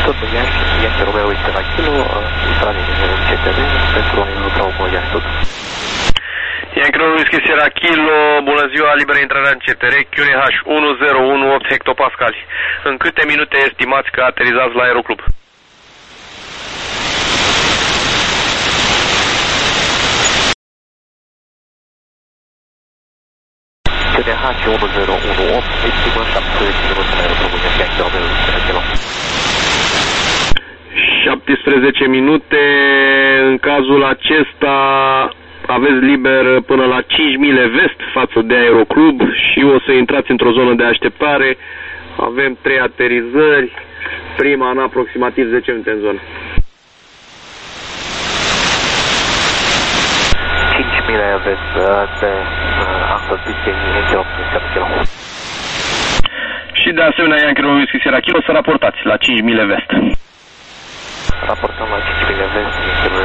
Sunt Iași Romeo este la kilo, intrare în CTR pentru aerodromul Iași tot. Yankee Romeo Whisky Sierra Kilo, bună ziua, liberă intrarea în CTR, QNH 1018 hectopascali. În câte minute estimați că aterizați la Aeroclub? QNH 1018, estimă 17 minute la aerodromul Iași Romeo Sierra Kilo. 17 minute, în cazul acesta aveți liber până la 5 mile vest față de Aeroclub și o să intrați într-o zonă de așteptare. Avem 3 aterizări, prima în aproximativ 10 minute în zonă. 5 mile aveți de astăzi distanță în kilo. Și de asemenea, Yankee Romeo Whisky Sierra Kilo, să raportați la 5 mile vest. Raportăm la 5 mile vest, kilo.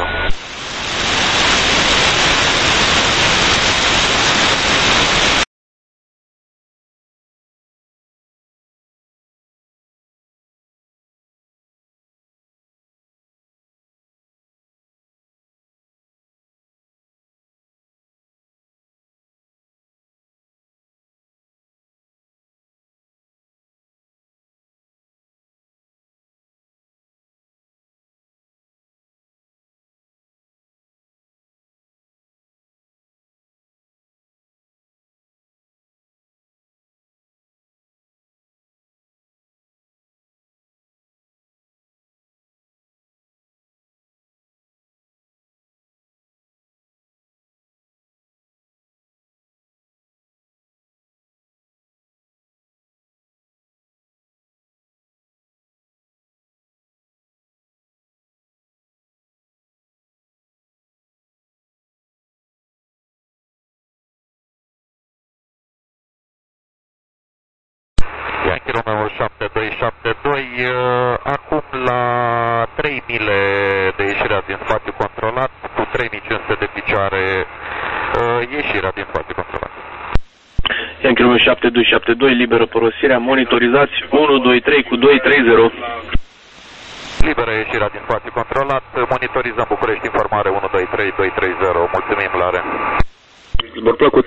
Yankee Romeo 7272, acum la 3 mile de ieșirea din spațiu controlat, cu 3500 de picioare, ieșirea din spațiu controlat. Yankee Romeo 7272, liberă părăsirea, monitorizați 123 cu 230. Liberă ieșirea din spațiu controlat, monitorizăm București, informare 123 230, mulțumim, Lare. Zbor plăcut.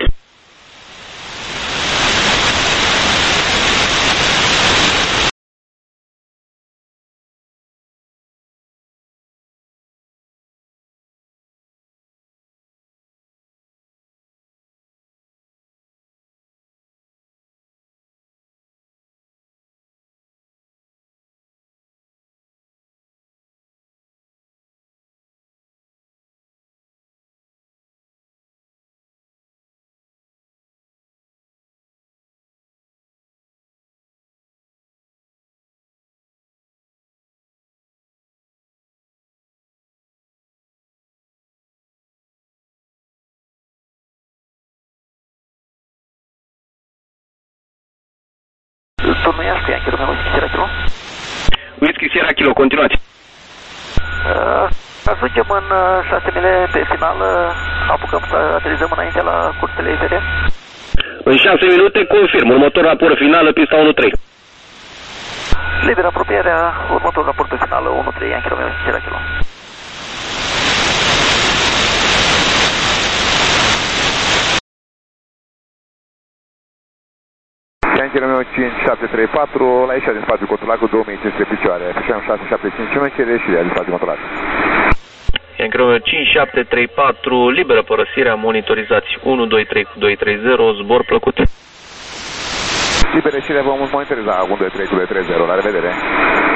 Turnul Iași, Yankee Romeo Whisky Sierra Kilo. Whisky Sierra Kilo, continuați. Ajungem în 6 mile pe final, apucăm să aterizăm înainte la curțele IFR. În 6 minute, confirm, următor raport final, pista 1-3. Liberă apropierea, următorul raport pe final, 1-3, Yankee Romeo Whisky Sierra Kilo. Yankee Romeo 5734, la ieșirea din spațiu controlat cu 2500 picioare. Făceam 6751, cere ieșirea din spațiu controlat. Yankee Romeo 5734, liberă părăsirea, monitorizați 123 cu 230, zbor plăcut. Liberă ieșirea, vom monitoriza 123 cu 230, la revedere.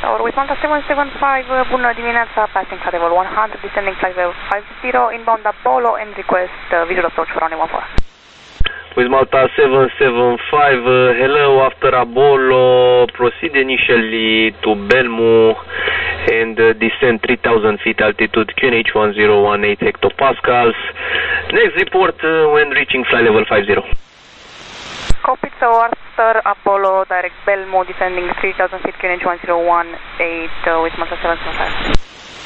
Tower with Malta 775, bună dimineața, passing flight level 100, descending flight level 50, inbound Apollo and request visual approach for runway 14. With Malta 775, hello, after Apollo, proceed initially to Belmo and descend 3000 feet altitude, QNH 1018 hectopascals. Next report when reaching flight level 50. Copy, so after Apollo, direct Belmo, descending 3000 feet, QNH 1018 with Malta 775.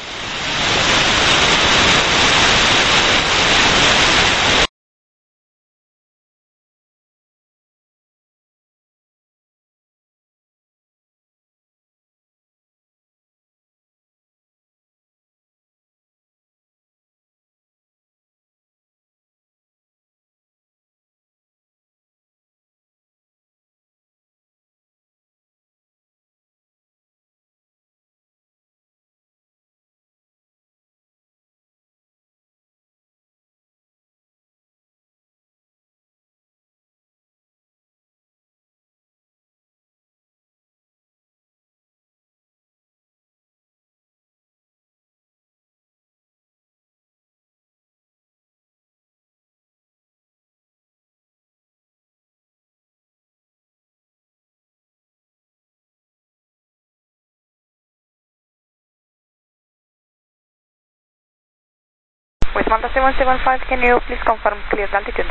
With Malta 775, can you please confirm clear altitude?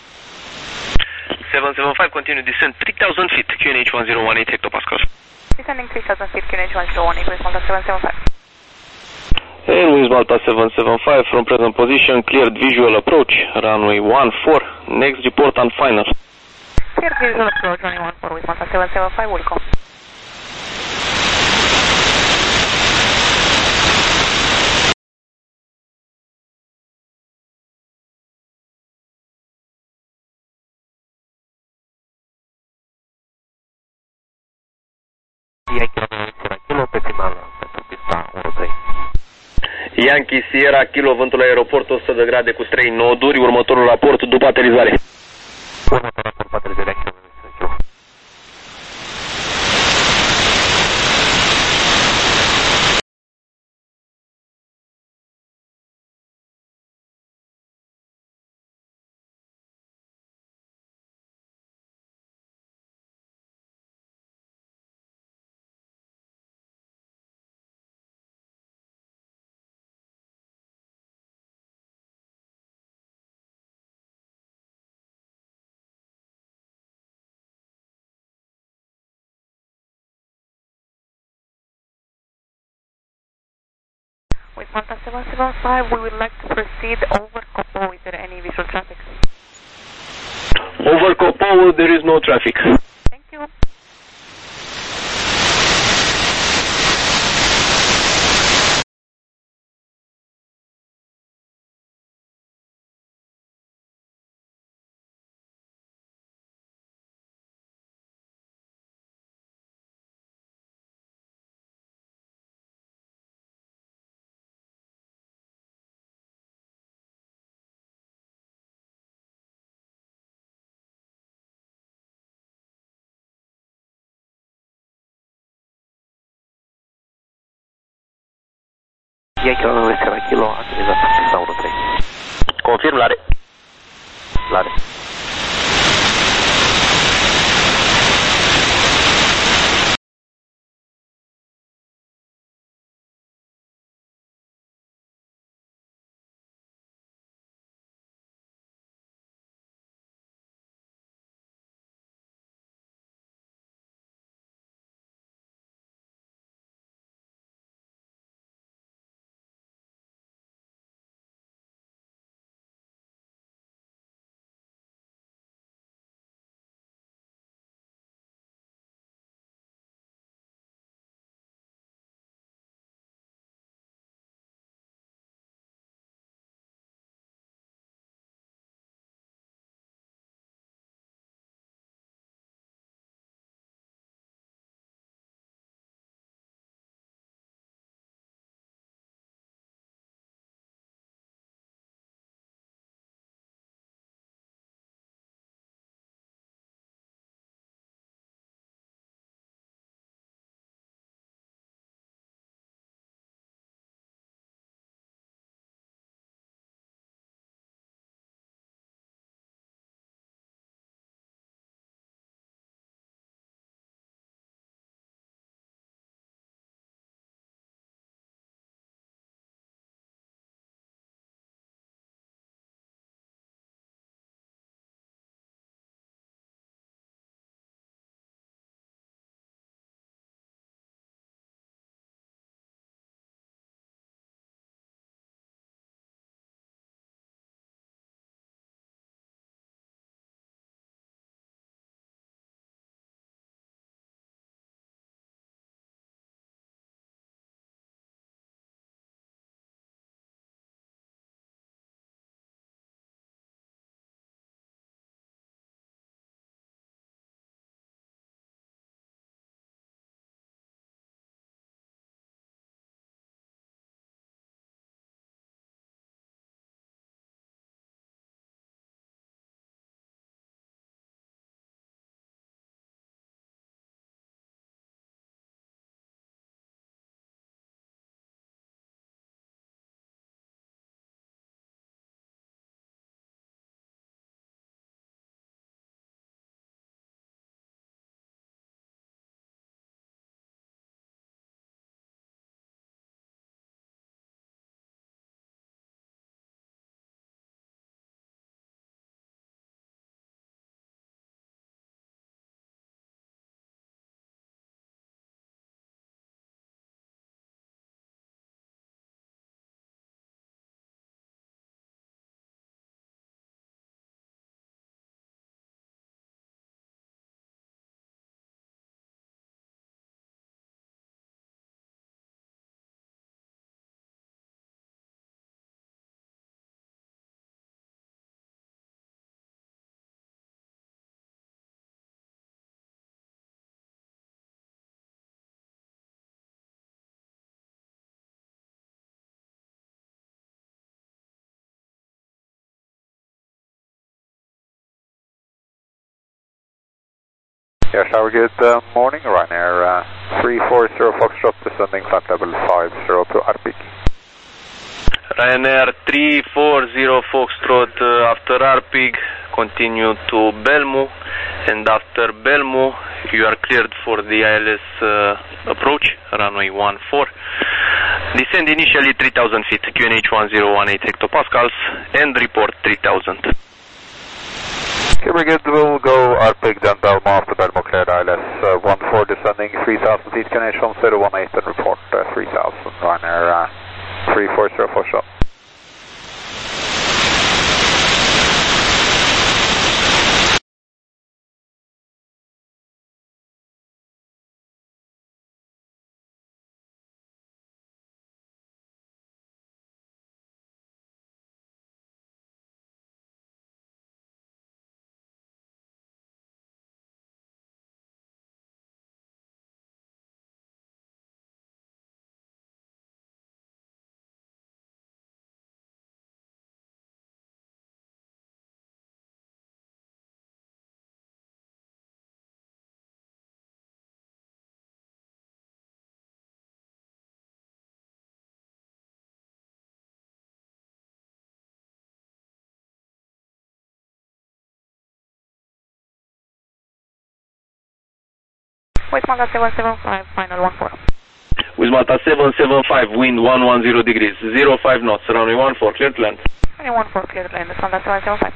775, continue descend 3000 feet, QNH 1018 hectopascals. Descending 3000 feet, QNH 1018 with Malta 775. Airways Malta 775, from present position, cleared visual approach, runway 14, next report and final. Cleared visual approach, runway 14 with Malta 775, welcome. Yankee Sierra Kilo, vântul aeroport 100 de grade cu 3 noduri, următorul raport după aterizare. Următorul raport după aterizare. With Malta 775, we would like to proceed over Copo. Is there any visual traffic? Over Copo, there is no traffic. Thank you. Yankee Romeo Sierra Kilo, aterizat pista 13. Confirm, Lare. Lare. Yes, have a good morning, Ryanair 340 Foxtrot, descending flight level 502 Arpig. Ryanair 340 Foxtrot, after Arpig, continue to Belmu, and after Belmu, you are cleared for the ILS approach, runway 14. Descend initially 3000 feet, QNH 1018 hectopascals, and report 3000. Okay, we're good. We'll go Arpig, then Belmo, after Belmo cleared ILS 14, descending 3000 feet, QNH 1018, and report 3000, Ryanair 340 Foxtrot. With Malta 775, final 14. With Malta 775, wind 110 degrees, 05 knots, runway 14, clear to land. Runway 14, clear to land, with Malta 775.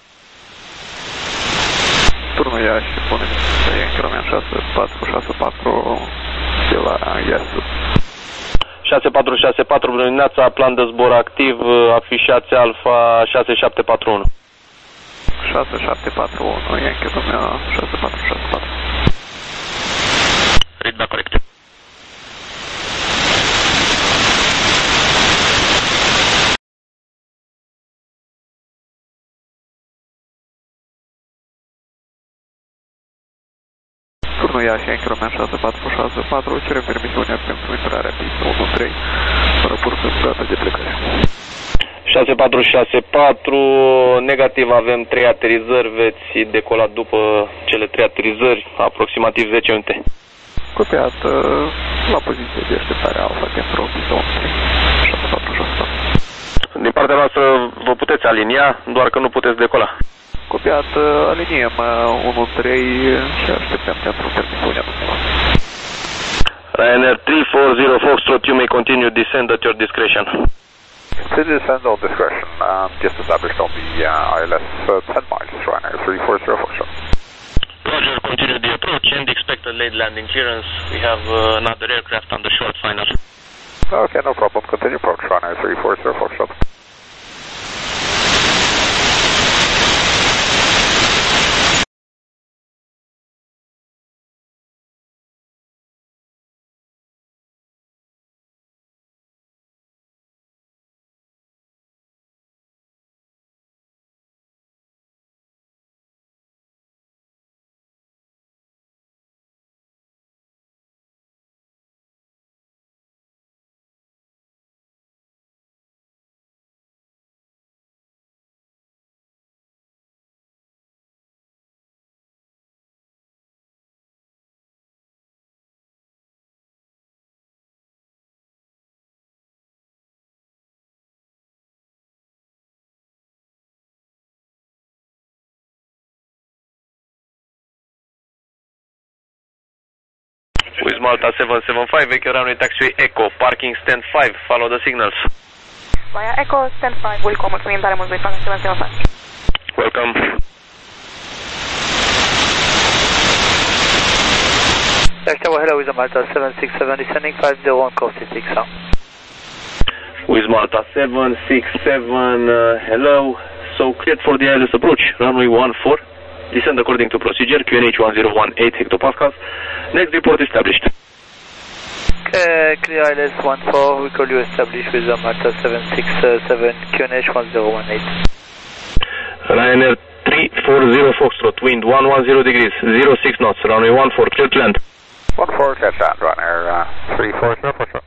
Turnul Iași, punem increment 6464 de la Iași. 6464, bună dimineața, plan de zbor activ, afișați Alfa 6741. 6741, e închetul meu 6464. Read back corect. Turnul Iași, increment 6464, cerem permisiunea pentru intrarea pistă 13, aeroportul data de plecare. 6464, negativ, avem 3 aterizări, veți decola după cele 3 aterizări, aproximativ 10 minute. Copiat la poziție de așteptare Alfa pentru pistă 13, 6464. Din partea noastră vă puteți alinia, doar că nu puteți decola. Copiat, aliniem 13 și așteptăm pentru permisiunea dumneavoastră. Ryanair 340 Foxtrot, you may continue descend at your discretion. To descend on discretion, just established on the ILS 10 miles, Ryanair 340 Foxtrot. Roger, continue the approach and expect a late landing clearance. We have another aircraft on the short final. Okay, no problem. Continue approach, Ryanair 340 Foxtrot. With Malta 775, vehicle runway taxiway Echo, parking stand 5, follow the signals. Via Echo, stand 5, welcome, mulțumim tare mult, with Malta 775. Welcome. Tower, hello, with Malta 767, descending 501, coasting 6 now. With Malta 767, hello, so cleared for the ILS approach, runway 14. Descend according to procedure, QNH 1018 hectopascals. Next report established. Clear ILS 14, we call you established with Malta 767, QNH 1018. Ryanair 340 Foxtrot, wind 110 degrees, 06 knots, runway 14, clear to land. 14, clear to land, Ryanair 340 Foxtrot.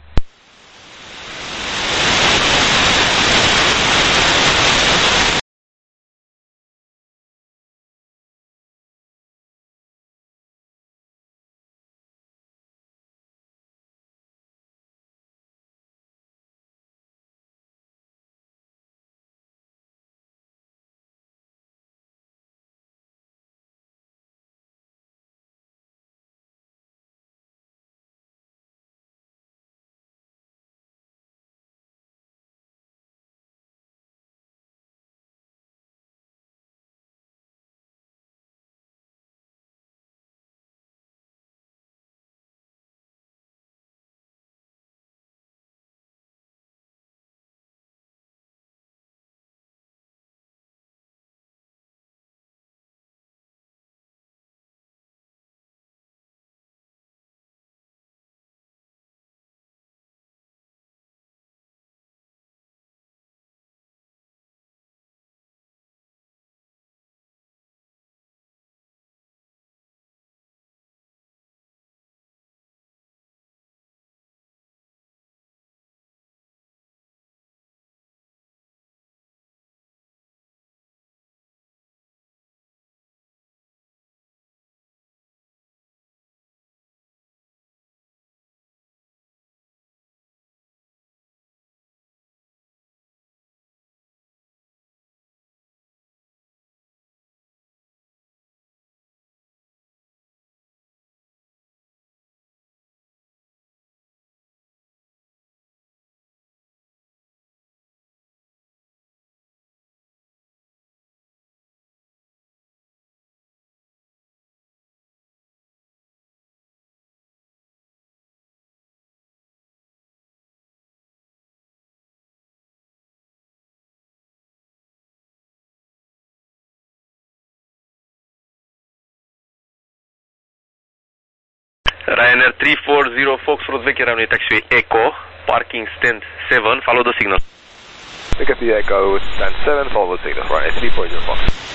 Ryanair 340 Foxtrot veche runway taxiway Echo, parking stand 7, follow the signal. Take a Echo, stand 7, follow the signal, Ryanair 340 Fox.